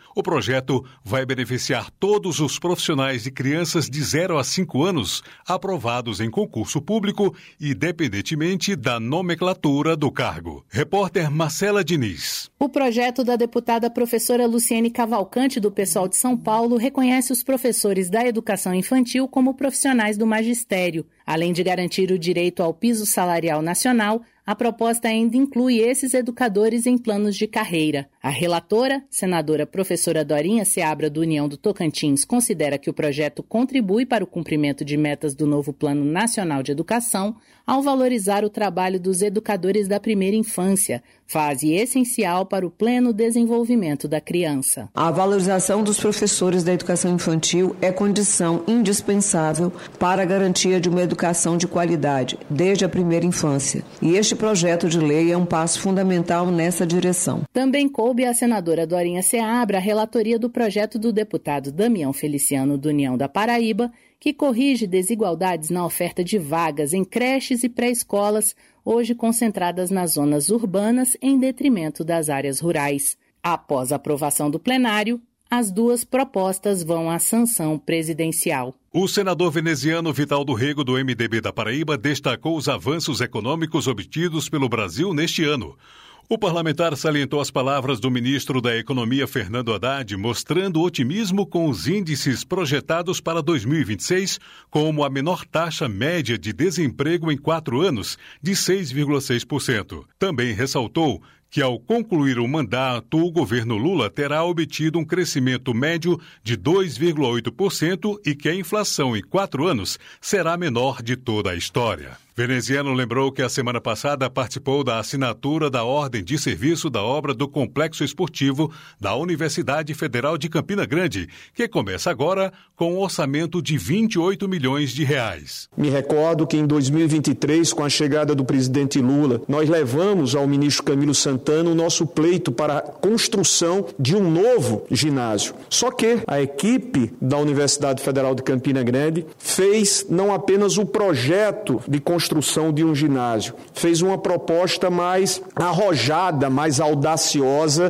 projeto vai beneficiar todos os profissionais de crianças de zero a cinco anos aprovados em concurso público, independentemente da nomenclatura do cargo. Repórter Marcela Diniz. O projeto da deputada professora Luciene Cavalcante, do PSOL de São Paulo, reconhece os professores da educação infantil como profissionais do magistério. Além de garantir o direito ao piso salarial nacional, a proposta ainda inclui esses educadores em planos de carreira. A relatora, senadora professora Dorinha Seabra, do União do Tocantins, considera que o projeto contribui para o cumprimento de metas do novo Plano Nacional de Educação ao valorizar o trabalho dos educadores da primeira infância, fase essencial para o pleno desenvolvimento da criança. A valorização dos professores da educação infantil é condição indispensável para a garantia de uma educação de qualidade, desde a primeira infância. E este projeto de lei é um passo fundamental nessa direção. Também coube à senadora Dorinha Seabra a relatoria do projeto do deputado Damião Feliciano, do União da Paraíba, que corrige desigualdades na oferta de vagas em creches e pré-escolas, hoje concentradas nas zonas urbanas em detrimento das áreas rurais. Após a aprovação do plenário, as duas propostas vão à sanção presidencial. O senador veneziano Vital do Rego, do M D B da Paraíba, destacou os avanços econômicos obtidos pelo Brasil neste ano. O parlamentar salientou as palavras do ministro da Economia, Fernando Haddad, mostrando otimismo com os índices projetados para dois mil e vinte e seis, como a menor taxa média de desemprego em quatro anos, de seis vírgula seis por cento. Também ressaltou que, ao concluir o mandato, o governo Lula terá obtido um crescimento médio de dois vírgula oito por cento e que a inflação em quatro anos será a menor de toda a história. Veneziano lembrou que a semana passada participou da assinatura da ordem de serviço da obra do Complexo Esportivo da Universidade Federal de Campina Grande, que começa agora com um orçamento de vinte e oito milhões de reais. Me recordo que em dois mil e vinte e três, com a chegada do presidente Lula, nós levamos ao ministro Camilo Santana o nosso pleito para a construção de um novo ginásio. Só que a equipe da Universidade Federal de Campina Grande fez não apenas o projeto de construção construção de um ginásio. Fez uma proposta mais arrojada, mais audaciosa.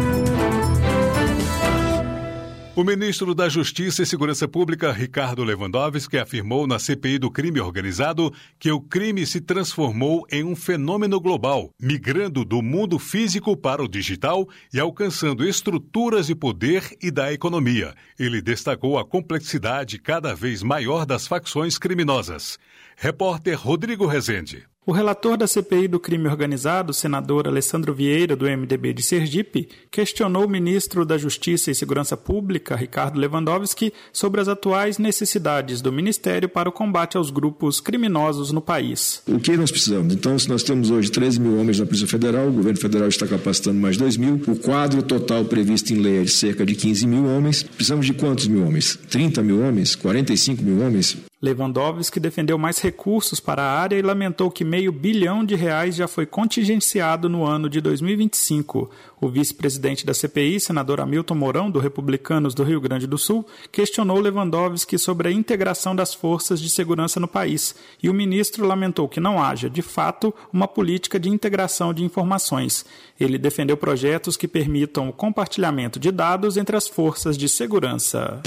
O ministro da Justiça e Segurança Pública, Ricardo Lewandowski, afirmou na C P I do crime organizado que o crime se transformou em um fenômeno global, migrando do mundo físico para o digital e alcançando estruturas de poder e da economia. Ele destacou a complexidade cada vez maior das facções criminosas. Repórter Rodrigo Rezende. O relator da C P I do crime organizado, senador Alessandro Vieira, do M D B de Sergipe, questionou o ministro da Justiça e Segurança Pública, Ricardo Lewandowski, sobre as atuais necessidades do Ministério para o combate aos grupos criminosos no país. O que nós precisamos? Então, se nós temos hoje treze mil homens na Polícia Federal, o governo federal está capacitando mais dois mil, o quadro total previsto em lei é de cerca de quinze mil homens. Precisamos de quantos mil homens? trinta mil homens? quarenta e cinco mil homens? Lewandowski defendeu mais recursos para a área e lamentou que meio bilhão de reais já foi contingenciado no ano de dois mil e vinte e cinco. O vice-presidente da C P I, senador Hamilton Mourão, do Republicanos do Rio Grande do Sul, questionou Lewandowski sobre a integração das forças de segurança no país e o ministro lamentou que não haja, de fato, uma política de integração de informações. Ele defendeu projetos que permitam o compartilhamento de dados entre as forças de segurança.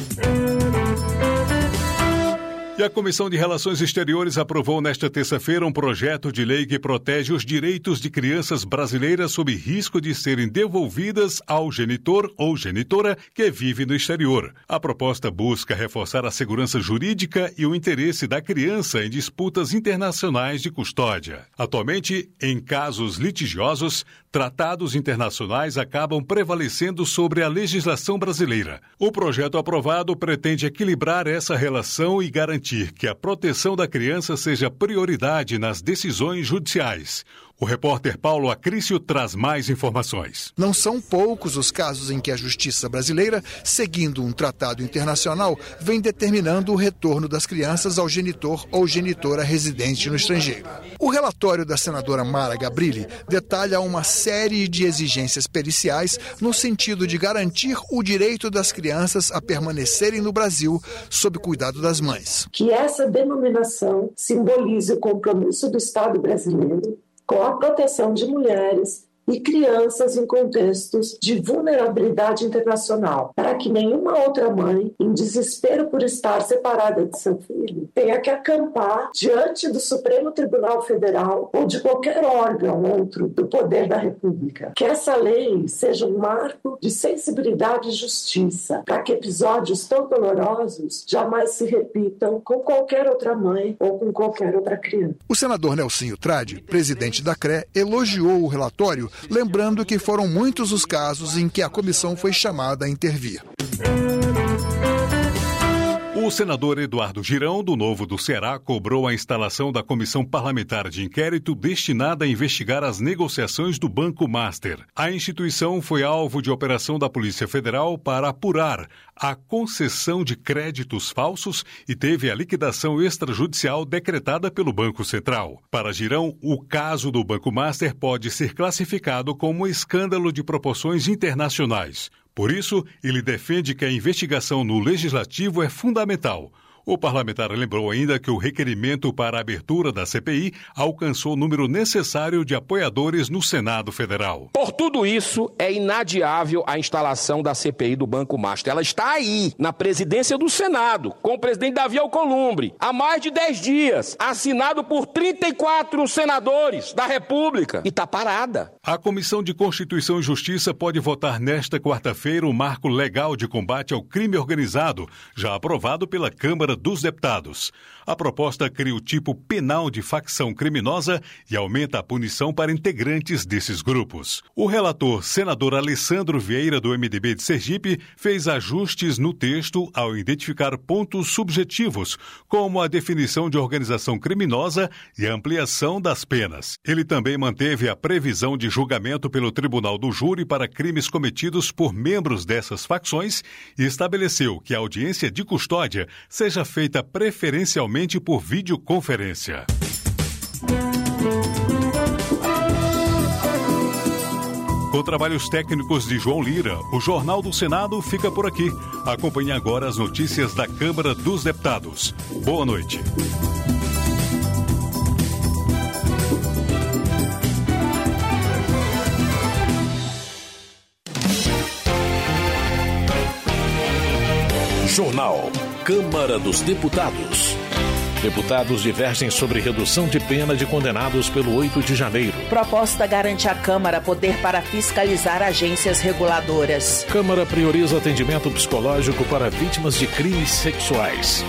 E a Comissão de Relações Exteriores aprovou nesta terça-feira um projeto de lei que protege os direitos de crianças brasileiras sob risco de serem devolvidas ao genitor ou genitora que vive no exterior. A proposta busca reforçar a segurança jurídica e o interesse da criança em disputas internacionais de custódia. Atualmente, em casos litigiosos, tratados internacionais acabam prevalecendo sobre a legislação brasileira. O projeto aprovado pretende equilibrar essa relação e garantir que a proteção da criança seja prioridade nas decisões judiciais. O repórter Paulo Acrício traz mais informações. Não são poucos os casos em que a justiça brasileira, seguindo um tratado internacional, vem determinando o retorno das crianças ao genitor ou genitora residente no estrangeiro. O relatório da senadora Mara Gabrilli detalha uma série de exigências periciais no sentido de garantir o direito das crianças a permanecerem no Brasil sob cuidado das mães. Que essa denominação simbolize o compromisso do Estado brasileiro com a proteção de mulheres e crianças em contextos de vulnerabilidade internacional, para que nenhuma outra mãe, em desespero por estar separada de seu filho, tenha que acampar diante do Supremo Tribunal Federal ou de qualquer órgão outro do poder da República. Que essa lei seja um marco de sensibilidade e justiça, para que episódios tão dolorosos jamais se repitam com qualquer outra mãe ou com qualquer outra criança. O senador Nelsinho Trade, presidente da C R E, elogiou o relatório, lembrando que foram muitos os casos em que a comissão foi chamada a intervir. O senador Eduardo Girão, do Novo do Ceará, cobrou a instalação da comissão parlamentar de inquérito destinada a investigar as negociações do Banco Master. A instituição foi alvo de operação da Polícia Federal para apurar a concessão de créditos falsos e teve a liquidação extrajudicial decretada pelo Banco Central. Para Girão, o caso do Banco Master pode ser classificado como um escândalo de proporções internacionais. Por isso, ele defende que a investigação no Legislativo é fundamental. O parlamentar lembrou ainda que o requerimento para a abertura da C P I alcançou o número necessário de apoiadores no Senado Federal. Por tudo isso, é inadiável a instalação da C P I do Banco Master. Ela está aí, na presidência do Senado, com o presidente Davi Alcolumbre, há mais de dez dias, assinado por trinta e quatro senadores da República, e está parada. A Comissão de Constituição e Justiça pode votar nesta quarta-feira o marco legal de combate ao crime organizado, já aprovado pela Câmara dos Deputados. A proposta cria o tipo penal de facção criminosa e aumenta a punição para integrantes desses grupos. O relator, senador Alessandro Vieira, do M D B de Sergipe, fez ajustes no texto ao identificar pontos subjetivos, como a definição de organização criminosa e a ampliação das penas. Ele também manteve a previsão de julgamento pelo Tribunal do Júri para crimes cometidos por membros dessas facções e estabeleceu que a audiência de custódia seja feita preferencialmente por videoconferência. Com trabalhos técnicos de João Lira, o Jornal do Senado fica por aqui. Acompanhe agora as notícias da Câmara dos Deputados. Boa noite. Jornal Câmara dos Deputados. Deputados divergem sobre redução de pena de condenados pelo oito de janeiro. Proposta garante à Câmara poder para fiscalizar agências reguladoras. Câmara prioriza atendimento psicológico para vítimas de crimes sexuais.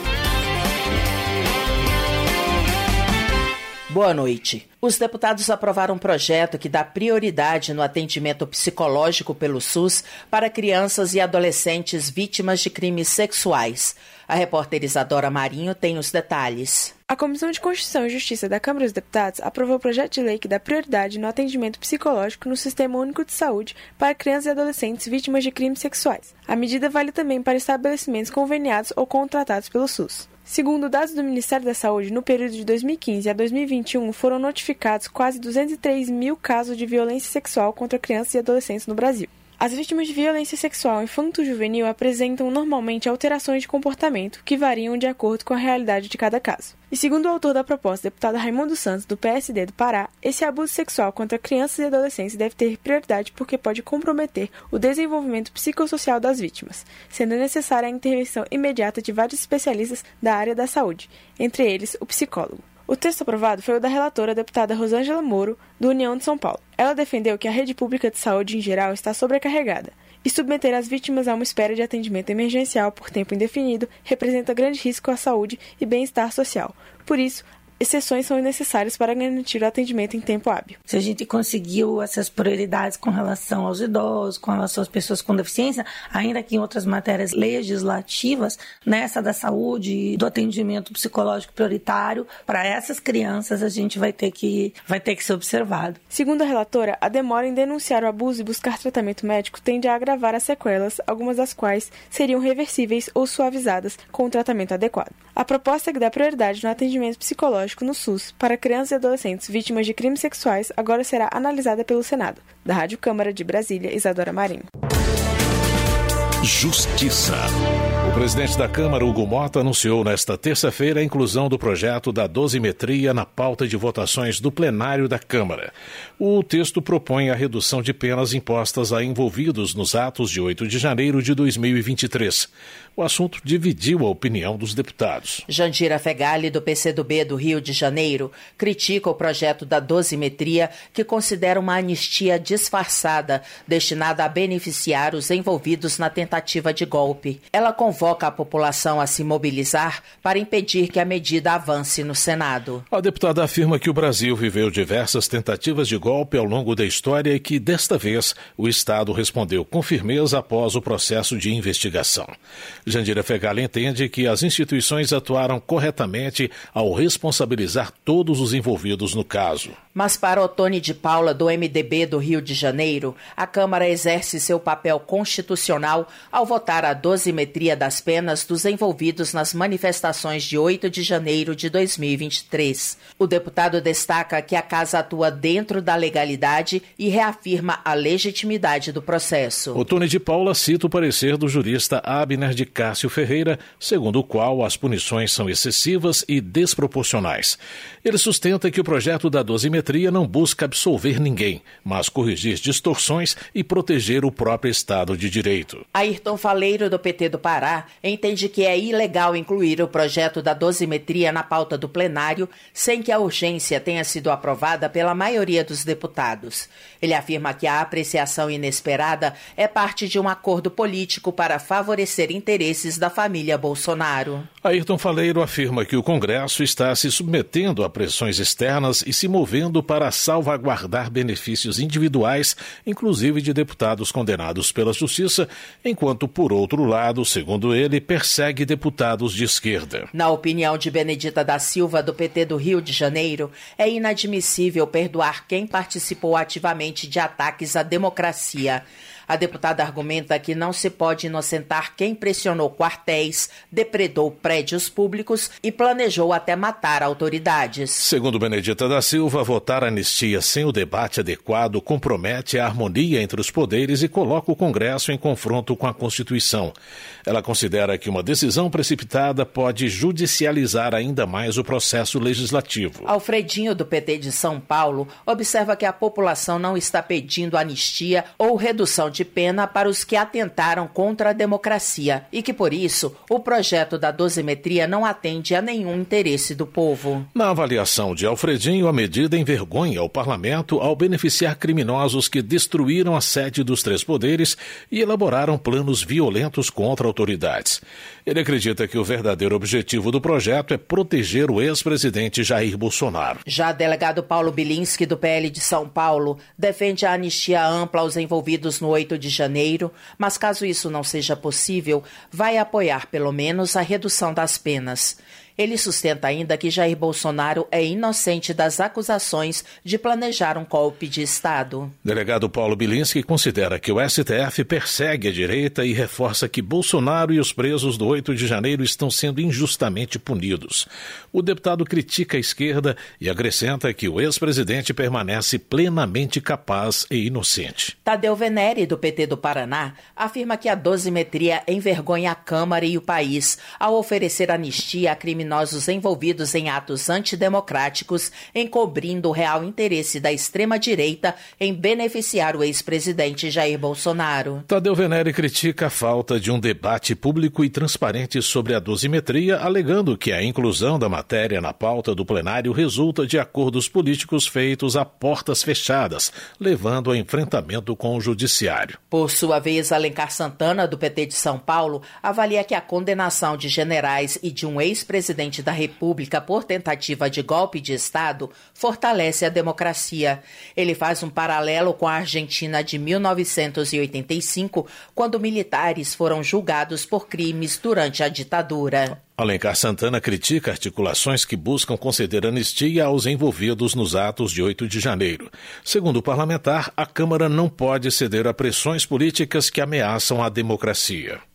Boa noite. Os deputados aprovaram um projeto que dá prioridade no atendimento psicológico pelo SUS para crianças e adolescentes vítimas de crimes sexuais. A repórter Isadora Marinho tem os detalhes. A Comissão de Constituição e Justiça da Câmara dos Deputados aprovou o projeto de lei que dá prioridade no atendimento psicológico no Sistema Único de Saúde para crianças e adolescentes vítimas de crimes sexuais. A medida vale também para estabelecimentos conveniados ou contratados pelo SUS. Segundo dados do Ministério da Saúde, no período de dois mil e quinze a dois mil e vinte e um foram notificados quase duzentos e três mil casos de violência sexual contra crianças e adolescentes no Brasil. As vítimas de violência sexual infanto-juvenil apresentam normalmente alterações de comportamento que variam de acordo com a realidade de cada caso. E segundo o autor da proposta, deputado Raimundo Santos, do P S D do Pará, esse abuso sexual contra crianças e adolescentes deve ter prioridade porque pode comprometer o desenvolvimento psicossocial das vítimas, sendo necessária a intervenção imediata de vários especialistas da área da saúde, entre eles o psicólogo. O texto aprovado foi o da relatora, a deputada Rosângela Moro, do União de São Paulo. Ela defendeu que a rede pública de saúde em geral está sobrecarregada e submeter as vítimas a uma espera de atendimento emergencial por tempo indefinido representa grande risco à saúde e bem-estar social. Por isso, exceções são necessárias para garantir o atendimento em tempo hábil. Se a gente conseguiu essas prioridades com relação aos idosos, com relação às pessoas com deficiência, ainda que em outras matérias legislativas, nessa da saúde e do atendimento psicológico prioritário, para essas crianças a gente vai ter que, vai ter que ser observado. Segundo a relatora, a demora em denunciar o abuso e buscar tratamento médico tende a agravar as sequelas, algumas das quais seriam reversíveis ou suavizadas com o tratamento adequado. A proposta é que dá prioridade no atendimento psicológico no SUS para crianças e adolescentes vítimas de crimes sexuais agora será analisada pelo Senado. Da Rádio Câmara de Brasília, Isadora Marinho. Justiça. O presidente da Câmara, Hugo Mota, anunciou nesta terça-feira a inclusão do projeto da dosimetria na pauta de votações do plenário da Câmara. O texto propõe a redução de penas impostas a envolvidos nos atos de oito de janeiro de dois mil e vinte e três. O assunto dividiu a opinião dos deputados. Jandira Fegali, do P C do B do Rio de Janeiro, critica o projeto da dosimetria, que considera uma anistia disfarçada, destinada a beneficiar os envolvidos na tentativa de golpe. Ela convoca a população a se mobilizar para impedir que a medida avance no Senado. A deputada afirma que o Brasil viveu diversas tentativas de golpe ao longo da história e que, desta vez, o Estado respondeu com firmeza após o processo de investigação. Jandira Fegali entende que as instituições atuaram corretamente ao responsabilizar todos os envolvidos no caso. Mas para Otone de Paula, do M D B do Rio de Janeiro, a Câmara exerce seu papel constitucional ao votar a dosimetria das penas dos envolvidos nas manifestações de oito de janeiro de dois mil e vinte e três. O deputado destaca que a Casa atua dentro da legalidade e reafirma a legitimidade do processo. Otone de Paula cita o parecer do jurista Abner de Cássio Ferreira, segundo o qual as punições são excessivas e desproporcionais. Ele sustenta que o projeto da dosimetria não busca absolver ninguém, mas corrigir distorções e proteger o próprio Estado de Direito. Ayrton Faleiro, do P T do Pará, entende que é ilegal incluir o projeto da dosimetria na pauta do plenário sem que a urgência tenha sido aprovada pela maioria dos deputados. Ele afirma que a apreciação inesperada é parte de um acordo político para favorecer interesses da família Bolsonaro. Ayrton Faleiro afirma que o Congresso está se submetendo a pressões externas e se movendo para salvaguardar benefícios individuais, inclusive de deputados condenados pela Justiça, enquanto, por outro lado, segundo ele, persegue deputados de esquerda. Na opinião de Benedita da Silva, do P T do Rio de Janeiro, é inadmissível perdoar quem participou ativamente de ataques à democracia. A deputada argumenta que não se pode inocentar quem pressionou quartéis, depredou prédios públicos e planejou até matar autoridades. Segundo Benedita da Silva, votar anistia sem o debate adequado compromete a harmonia entre os poderes e coloca o Congresso em confronto com a Constituição. Ela considera que uma decisão precipitada pode judicializar ainda mais o processo legislativo. Alfredinho, do P T de São Paulo, observa que a população não está pedindo anistia ou redução de de pena para os que atentaram contra a democracia e que, por isso, o projeto da dosimetria não atende a nenhum interesse do povo. Na avaliação de Alfredinho, a medida envergonha o parlamento ao beneficiar criminosos que destruíram a sede dos três poderes e elaboraram planos violentos contra autoridades. Ele acredita que o verdadeiro objetivo do projeto é proteger o ex-presidente Jair Bolsonaro. Já delegado Paulo Bilinski, do P L de São Paulo, defende a anistia ampla aos envolvidos no oito de janeiro, mas caso isso não seja possível, vai apoiar pelo menos a redução das penas. Ele sustenta ainda que Jair Bolsonaro é inocente das acusações de planejar um golpe de Estado. Delegado Paulo Bilinski considera que o S T F persegue a direita e reforça que Bolsonaro e os presos do oito de janeiro estão sendo injustamente punidos. O deputado critica a esquerda e acrescenta que o ex-presidente permanece plenamente capaz e inocente. Tadeu Venere, do P T do Paraná, afirma que a dosimetria envergonha a Câmara e o país ao oferecer anistia a criminosos envolvidos em atos antidemocráticos, encobrindo o real interesse da extrema-direita em beneficiar o ex-presidente Jair Bolsonaro. Tadeu Venere critica a falta de um debate público e transparente sobre a dosimetria, alegando que a inclusão da matéria na pauta do plenário resulta de acordos políticos feitos a portas fechadas, levando a enfrentamento com o judiciário. Por sua vez, Alencar Santana, do P T de São Paulo, avalia que a condenação de generais e de um ex-presidente da República por tentativa de golpe de Estado fortalece a democracia. Ele faz um paralelo com a Argentina de mil novecentos e oitenta e cinco, quando militares foram julgados por crimes durante a ditadura. Alencar Santana critica articulações que buscam conceder anistia aos envolvidos nos atos de oito de janeiro. Segundo o parlamentar, a Câmara não pode ceder a pressões políticas que ameaçam a democracia.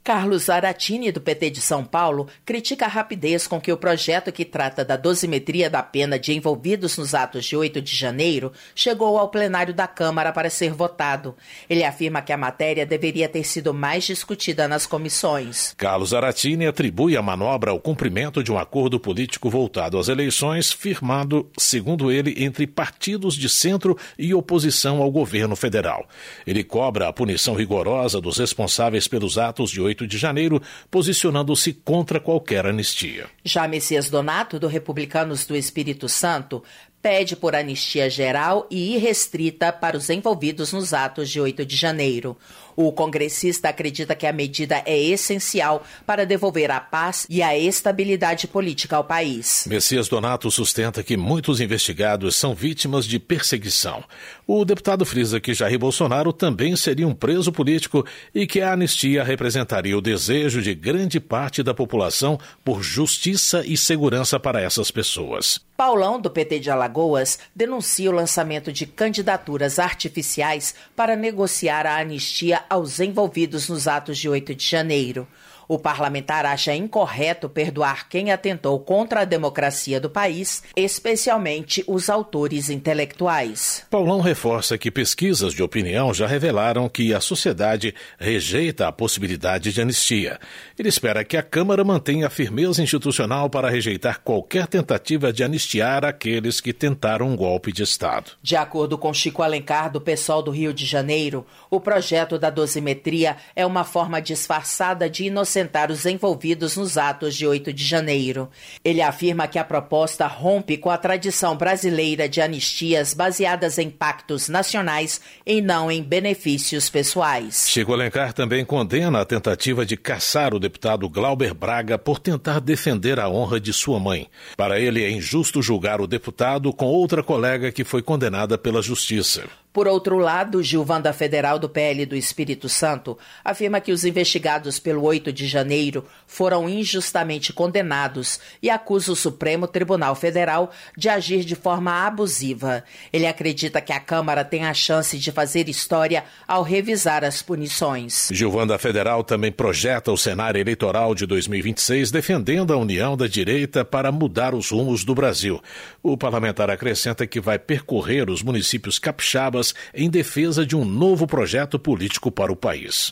Carlos Zaratini, do P T de São Paulo, critica a rapidez com que o projeto que trata da dosimetria da pena de envolvidos nos atos de oito de janeiro chegou ao plenário da Câmara para ser votado. Ele afirma que a matéria deveria ter sido mais discutida nas comissões. Carlos Zaratini atribui a manobra ao cumprimento de um acordo político voltado às eleições, firmado, segundo ele, entre partidos de centro e oposição ao governo federal. Ele cobra a punição rigorosa dos responsáveis pelos atos de oito de janeiro, posicionando-se contra qualquer anistia. Já Messias Donato, do Republicanos do Espírito Santo, pede por anistia geral e irrestrita para os envolvidos nos atos de oito de janeiro. O congressista acredita que a medida é essencial para devolver a paz e a estabilidade política ao país. Messias Donato sustenta que muitos investigados são vítimas de perseguição. O deputado frisa que Jair Bolsonaro também seria um preso político e que a anistia representaria o desejo de grande parte da população por justiça e segurança para essas pessoas. Paulão, do P T de Alagoas, denuncia o lançamento de candidaturas artificiais para negociar a anistia aos envolvidos nos atos de oito de janeiro. O parlamentar acha incorreto perdoar quem atentou contra a democracia do país, especialmente os autores intelectuais. Paulão reforça que pesquisas de opinião já revelaram que a sociedade rejeita a possibilidade de anistia. Ele espera que a Câmara mantenha a firmeza institucional para rejeitar qualquer tentativa de anistiar aqueles que tentaram um golpe de Estado. De acordo com Chico Alencar, do PSOL do Rio de Janeiro, o projeto da dosimetria é uma forma disfarçada de inocentar os envolvidos nos atos de oito de janeiro. Ele afirma que a proposta rompe com a tradição brasileira de anistias baseadas em pactos nacionais e não em benefícios pessoais. Chico Alencar também condena a tentativa de caçar o deputado Glauber Braga por tentar defender a honra de sua mãe. Para ele, é injusto julgar o deputado com outra colega que foi condenada pela Justiça. Por outro lado, Gilvanda Federal, do P L do Espírito Santo, afirma que os investigados pelo oito de janeiro foram injustamente condenados e acusa o Supremo Tribunal Federal de agir de forma abusiva. Ele acredita que a Câmara tem a chance de fazer história ao revisar as punições. Gilvanda Federal também projeta o cenário eleitoral de dois mil e vinte e seis, defendendo a união da direita para mudar os rumos do Brasil. O parlamentar acrescenta que vai percorrer os municípios capixabas em defesa de um novo projeto político para o país.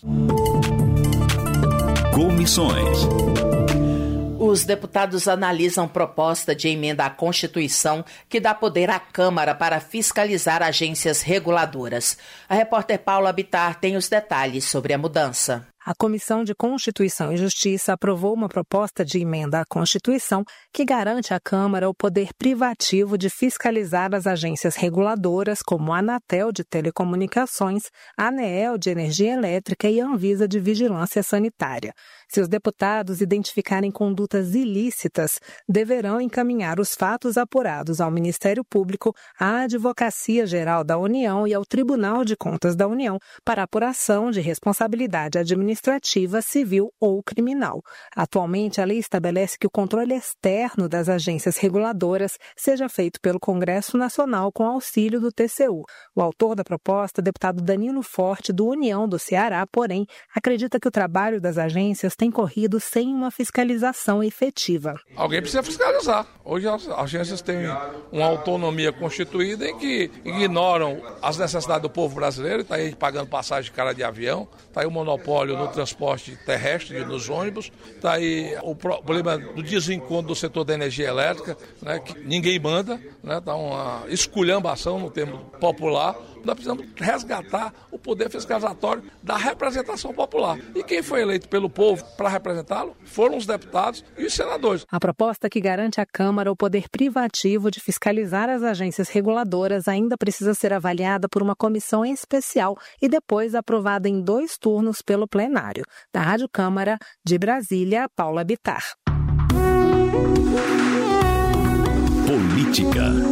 Comissões. Os deputados analisam proposta de emenda à Constituição que dá poder à Câmara para fiscalizar agências reguladoras. A repórter Paula Bittar tem os detalhes sobre a mudança. A Comissão de Constituição e Justiça aprovou uma proposta de emenda à Constituição que garante à Câmara o poder privativo de fiscalizar as agências reguladoras como a Anatel de Telecomunicações, a ANEEL de Energia Elétrica e a Anvisa de Vigilância Sanitária. Se os deputados identificarem condutas ilícitas, deverão encaminhar os fatos apurados ao Ministério Público, à Advocacia Geral da União e ao Tribunal de Contas da União para apuração de responsabilidade administrativa administrativa, civil ou criminal. Atualmente, a lei estabelece que o controle externo das agências reguladoras seja feito pelo Congresso Nacional com auxílio do T C U. O autor da proposta, deputado Danilo Forte, do União do Ceará, porém, acredita que o trabalho das agências tem corrido sem uma fiscalização efetiva. Alguém precisa fiscalizar. Hoje as agências têm uma autonomia constituída em que ignoram as necessidades do povo brasileiro, está aí pagando passagem de cara de avião, está aí o monopólio no transporte terrestre, nos ônibus, está aí o problema do desencontro do setor da energia elétrica, né, que ninguém manda, né, está uma esculhambação no termo popular. Nós precisamos resgatar o poder fiscalizatório da representação popular. E quem foi eleito pelo povo para representá-lo foram os deputados e os senadores. A proposta que garante à Câmara o poder privativo de fiscalizar as agências reguladoras ainda precisa ser avaliada por uma comissão especial e depois aprovada em dois turnos pelo plenário. Da Rádio Câmara, de Brasília, Paula Bittar. Política.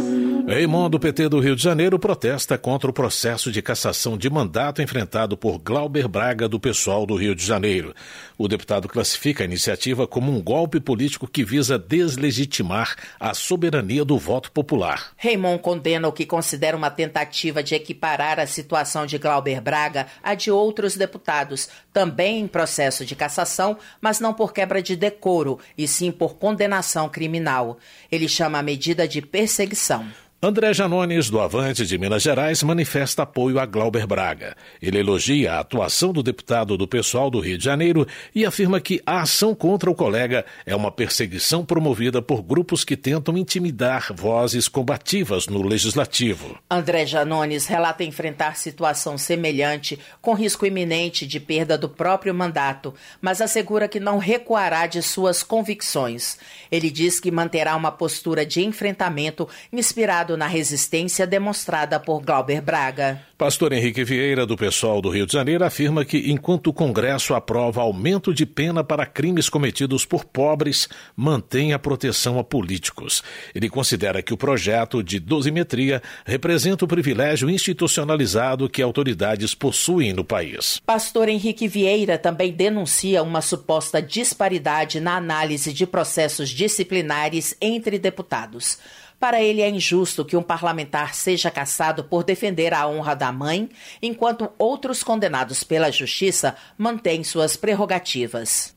Reimon, do P T do Rio de Janeiro, protesta contra o processo de cassação de mandato enfrentado por Glauber Braga, do PSOL do Rio de Janeiro. O deputado classifica a iniciativa como um golpe político que visa deslegitimar a soberania do voto popular. Reimon condena o que considera uma tentativa de equiparar a situação de Glauber Braga à de outros deputados, também em processo de cassação, mas não por quebra de decoro, e sim por condenação criminal. Ele chama a medida de perseguição. André Janones, do Avante de Minas Gerais, manifesta apoio a Glauber Braga. Ele elogia a atuação do deputado do PSOL do Rio de Janeiro e afirma que a ação contra o colega é uma perseguição promovida por grupos que tentam intimidar vozes combativas no Legislativo. André Janones relata enfrentar situação semelhante, com risco iminente de perda do próprio mandato, mas assegura que não recuará de suas convicções. Ele diz que manterá uma postura de enfrentamento inspirado na resistência demonstrada por Glauber Braga. Pastor Henrique Vieira, do PSOL do Rio de Janeiro, afirma que enquanto o Congresso aprova aumento de pena para crimes cometidos por pobres, mantém a proteção a políticos. Ele considera que o projeto de dosimetria representa o privilégio institucionalizado que autoridades possuem no país. Pastor Henrique Vieira também denuncia uma suposta disparidade na análise de processos disciplinares entre deputados. Para ele é injusto que um parlamentar seja cassado por defender a honra da mãe, enquanto outros condenados pela justiça mantêm suas prerrogativas.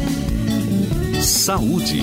Saúde.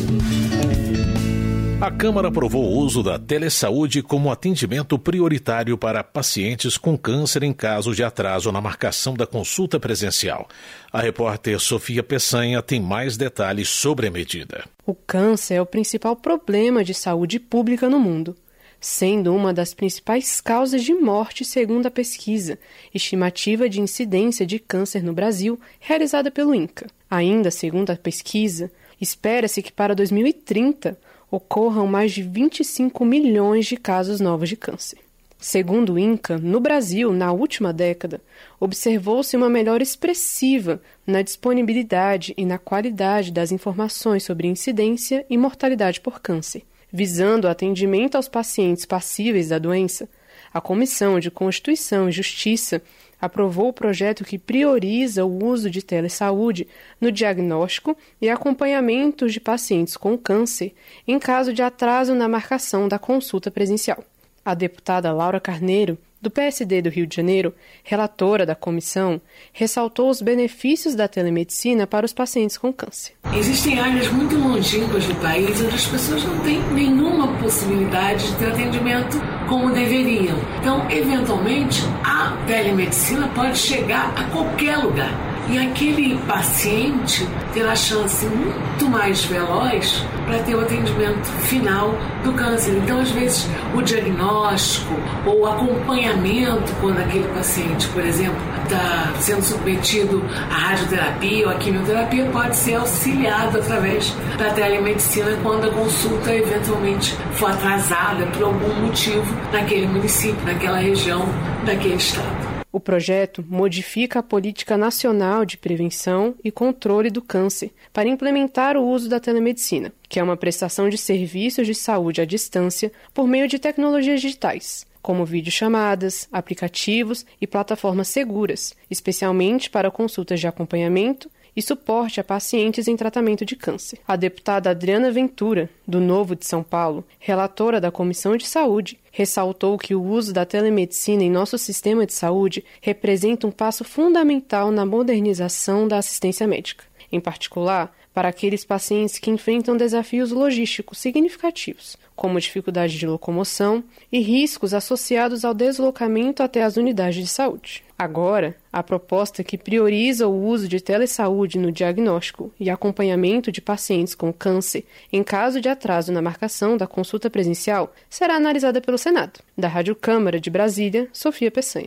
A Câmara aprovou o uso da telesaúde como atendimento prioritário para pacientes com câncer em caso de atraso na marcação da consulta presencial. A repórter Sofia Peçanha tem mais detalhes sobre a medida. O câncer é o principal problema de saúde pública no mundo, sendo uma das principais causas de morte segundo a pesquisa Estimativa de Incidência de Câncer no Brasil, realizada pelo INCA. Ainda segundo a pesquisa, espera-se que para dois mil e trinta ocorram mais de vinte e cinco milhões de casos novos de câncer. Segundo o INCA, no Brasil, na última década, observou-se uma melhora expressiva na disponibilidade e na qualidade das informações sobre incidência e mortalidade por câncer. Visando o atendimento aos pacientes passíveis da doença, a Comissão de Constituição e Justiça aprovou o projeto que prioriza o uso de telesaúde no diagnóstico e acompanhamento de pacientes com câncer em caso de atraso na marcação da consulta presencial. A deputada Laura Carneiro, do P S D do Rio de Janeiro, relatora da comissão, ressaltou os benefícios da telemedicina para os pacientes com câncer. Existem áreas muito longínquas do país onde as pessoas não têm nenhuma possibilidade de ter atendimento como deveriam. Então, eventualmente, a telemedicina pode chegar a qualquer lugar. E aquele paciente ter a chance muito mais veloz para ter o atendimento final do câncer. Então, às vezes, o diagnóstico ou o acompanhamento quando aquele paciente, por exemplo, está sendo submetido à radioterapia ou à quimioterapia pode ser auxiliado através da telemedicina quando a consulta eventualmente for atrasada por algum motivo naquele município, naquela região, naquele estado. O projeto modifica a Política Nacional de Prevenção e Controle do Câncer para implementar o uso da telemedicina, que é uma prestação de serviços de saúde à distância por meio de tecnologias digitais, como videochamadas, aplicativos e plataformas seguras, especialmente para consultas de acompanhamento e suporte a pacientes em tratamento de câncer. A deputada Adriana Ventura, do Novo de São Paulo, relatora da Comissão de Saúde, ressaltou que o uso da telemedicina em nosso sistema de saúde representa um passo fundamental na modernização da assistência médica, em particular para aqueles pacientes que enfrentam desafios logísticos significativos, como dificuldade de locomoção e riscos associados ao deslocamento até as unidades de saúde. Agora, a proposta que prioriza o uso de telesaúde no diagnóstico e acompanhamento de pacientes com câncer em caso de atraso na marcação da consulta presencial será analisada pelo Senado. Da Rádio Câmara de Brasília, Sofia Peçanha.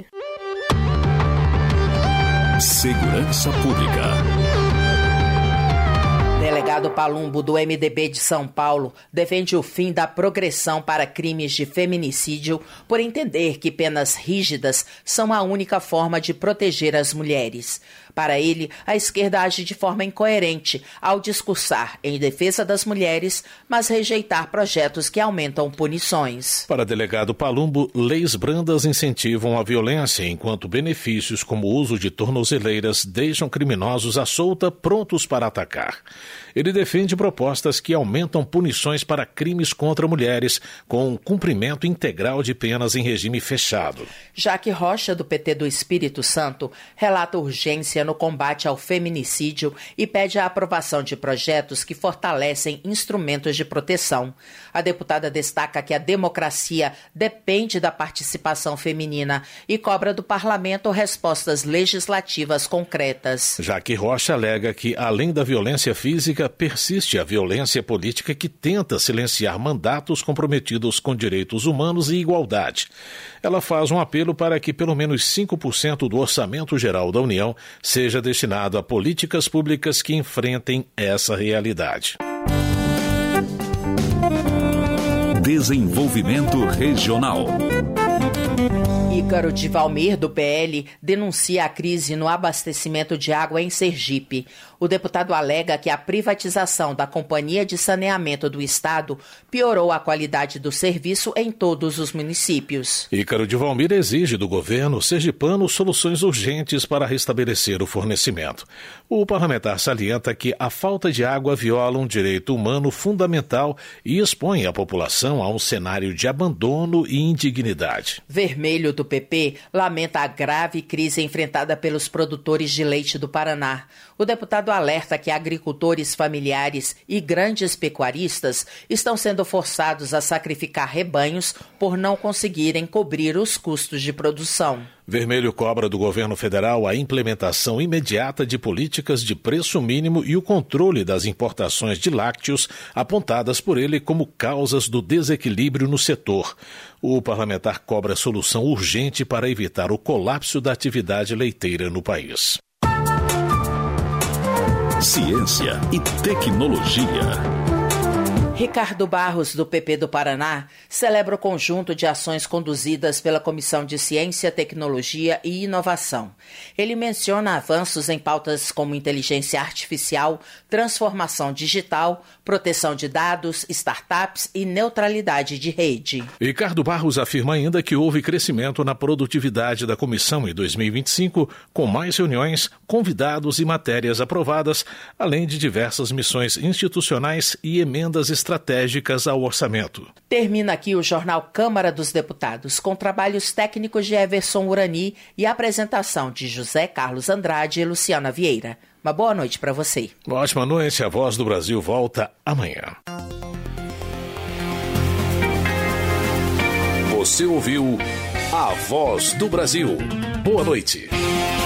Segurança Pública. Delegado Palumbo, do M D B de São Paulo, defende o fim da progressão para crimes de feminicídio por entender que penas rígidas são a única forma de proteger as mulheres. Para ele, a esquerda age de forma incoerente ao discursar em defesa das mulheres, mas rejeitar projetos que aumentam punições. Para delegado Palumbo, leis brandas incentivam a violência, enquanto benefícios como o uso de tornozeleiras deixam criminosos à solta, prontos para atacar. Ele defende propostas que aumentam punições para crimes contra mulheres, com um cumprimento integral de penas em regime fechado. Jaque Rocha, do P T do Espírito Santo, relata urgência no combate ao feminicídio e pede a aprovação de projetos que fortalecem instrumentos de proteção. A deputada destaca que a democracia depende da participação feminina e cobra do parlamento respostas legislativas concretas. Jaque Rocha alega que, além da violência física, persiste a violência política que tenta silenciar mandatos comprometidos com direitos humanos e igualdade. Ela faz um apelo para que pelo menos cinco por cento do orçamento geral da União seja destinado a políticas públicas que enfrentem essa realidade. Desenvolvimento Regional. Ícaro de Valmir, do P L, denuncia a crise no abastecimento de água em Sergipe. O deputado alega que a privatização da Companhia de Saneamento do Estado piorou a qualidade do serviço em todos os municípios. Ícaro de Valmir exige do governo sergipano soluções urgentes para restabelecer o fornecimento. O parlamentar salienta que a falta de água viola um direito humano fundamental e expõe a população a um cenário de abandono e indignidade. Vermelho, do P P, lamenta a grave crise enfrentada pelos produtores de leite do Paraná. O deputado alerta que agricultores familiares e grandes pecuaristas estão sendo forçados a sacrificar rebanhos por não conseguirem cobrir os custos de produção. Vermelho cobra do governo federal a implementação imediata de políticas de preço mínimo e o controle das importações de lácteos apontadas por ele como causas do desequilíbrio no setor. O parlamentar cobra solução urgente para evitar o colapso da atividade leiteira no país. Ciência e tecnologia. Ricardo Barros, do P P do Paraná, celebra o conjunto de ações conduzidas pela Comissão de Ciência, Tecnologia e Inovação. Ele menciona avanços em pautas como inteligência artificial, transformação digital, proteção de dados, startups e neutralidade de rede. Ricardo Barros afirma ainda que houve crescimento na produtividade da comissão em dois mil e vinte e cinco, com mais reuniões, convidados e matérias aprovadas, além de diversas missões institucionais e emendas estratégicas ao orçamento. Termina aqui o jornal Câmara dos Deputados, com trabalhos técnicos de Everson Urani e apresentação de José Carlos Andrade e Luciana Vieira. Uma boa noite para você. Uma ótima noite. A Voz do Brasil volta amanhã. Você ouviu A Voz do Brasil. Boa noite.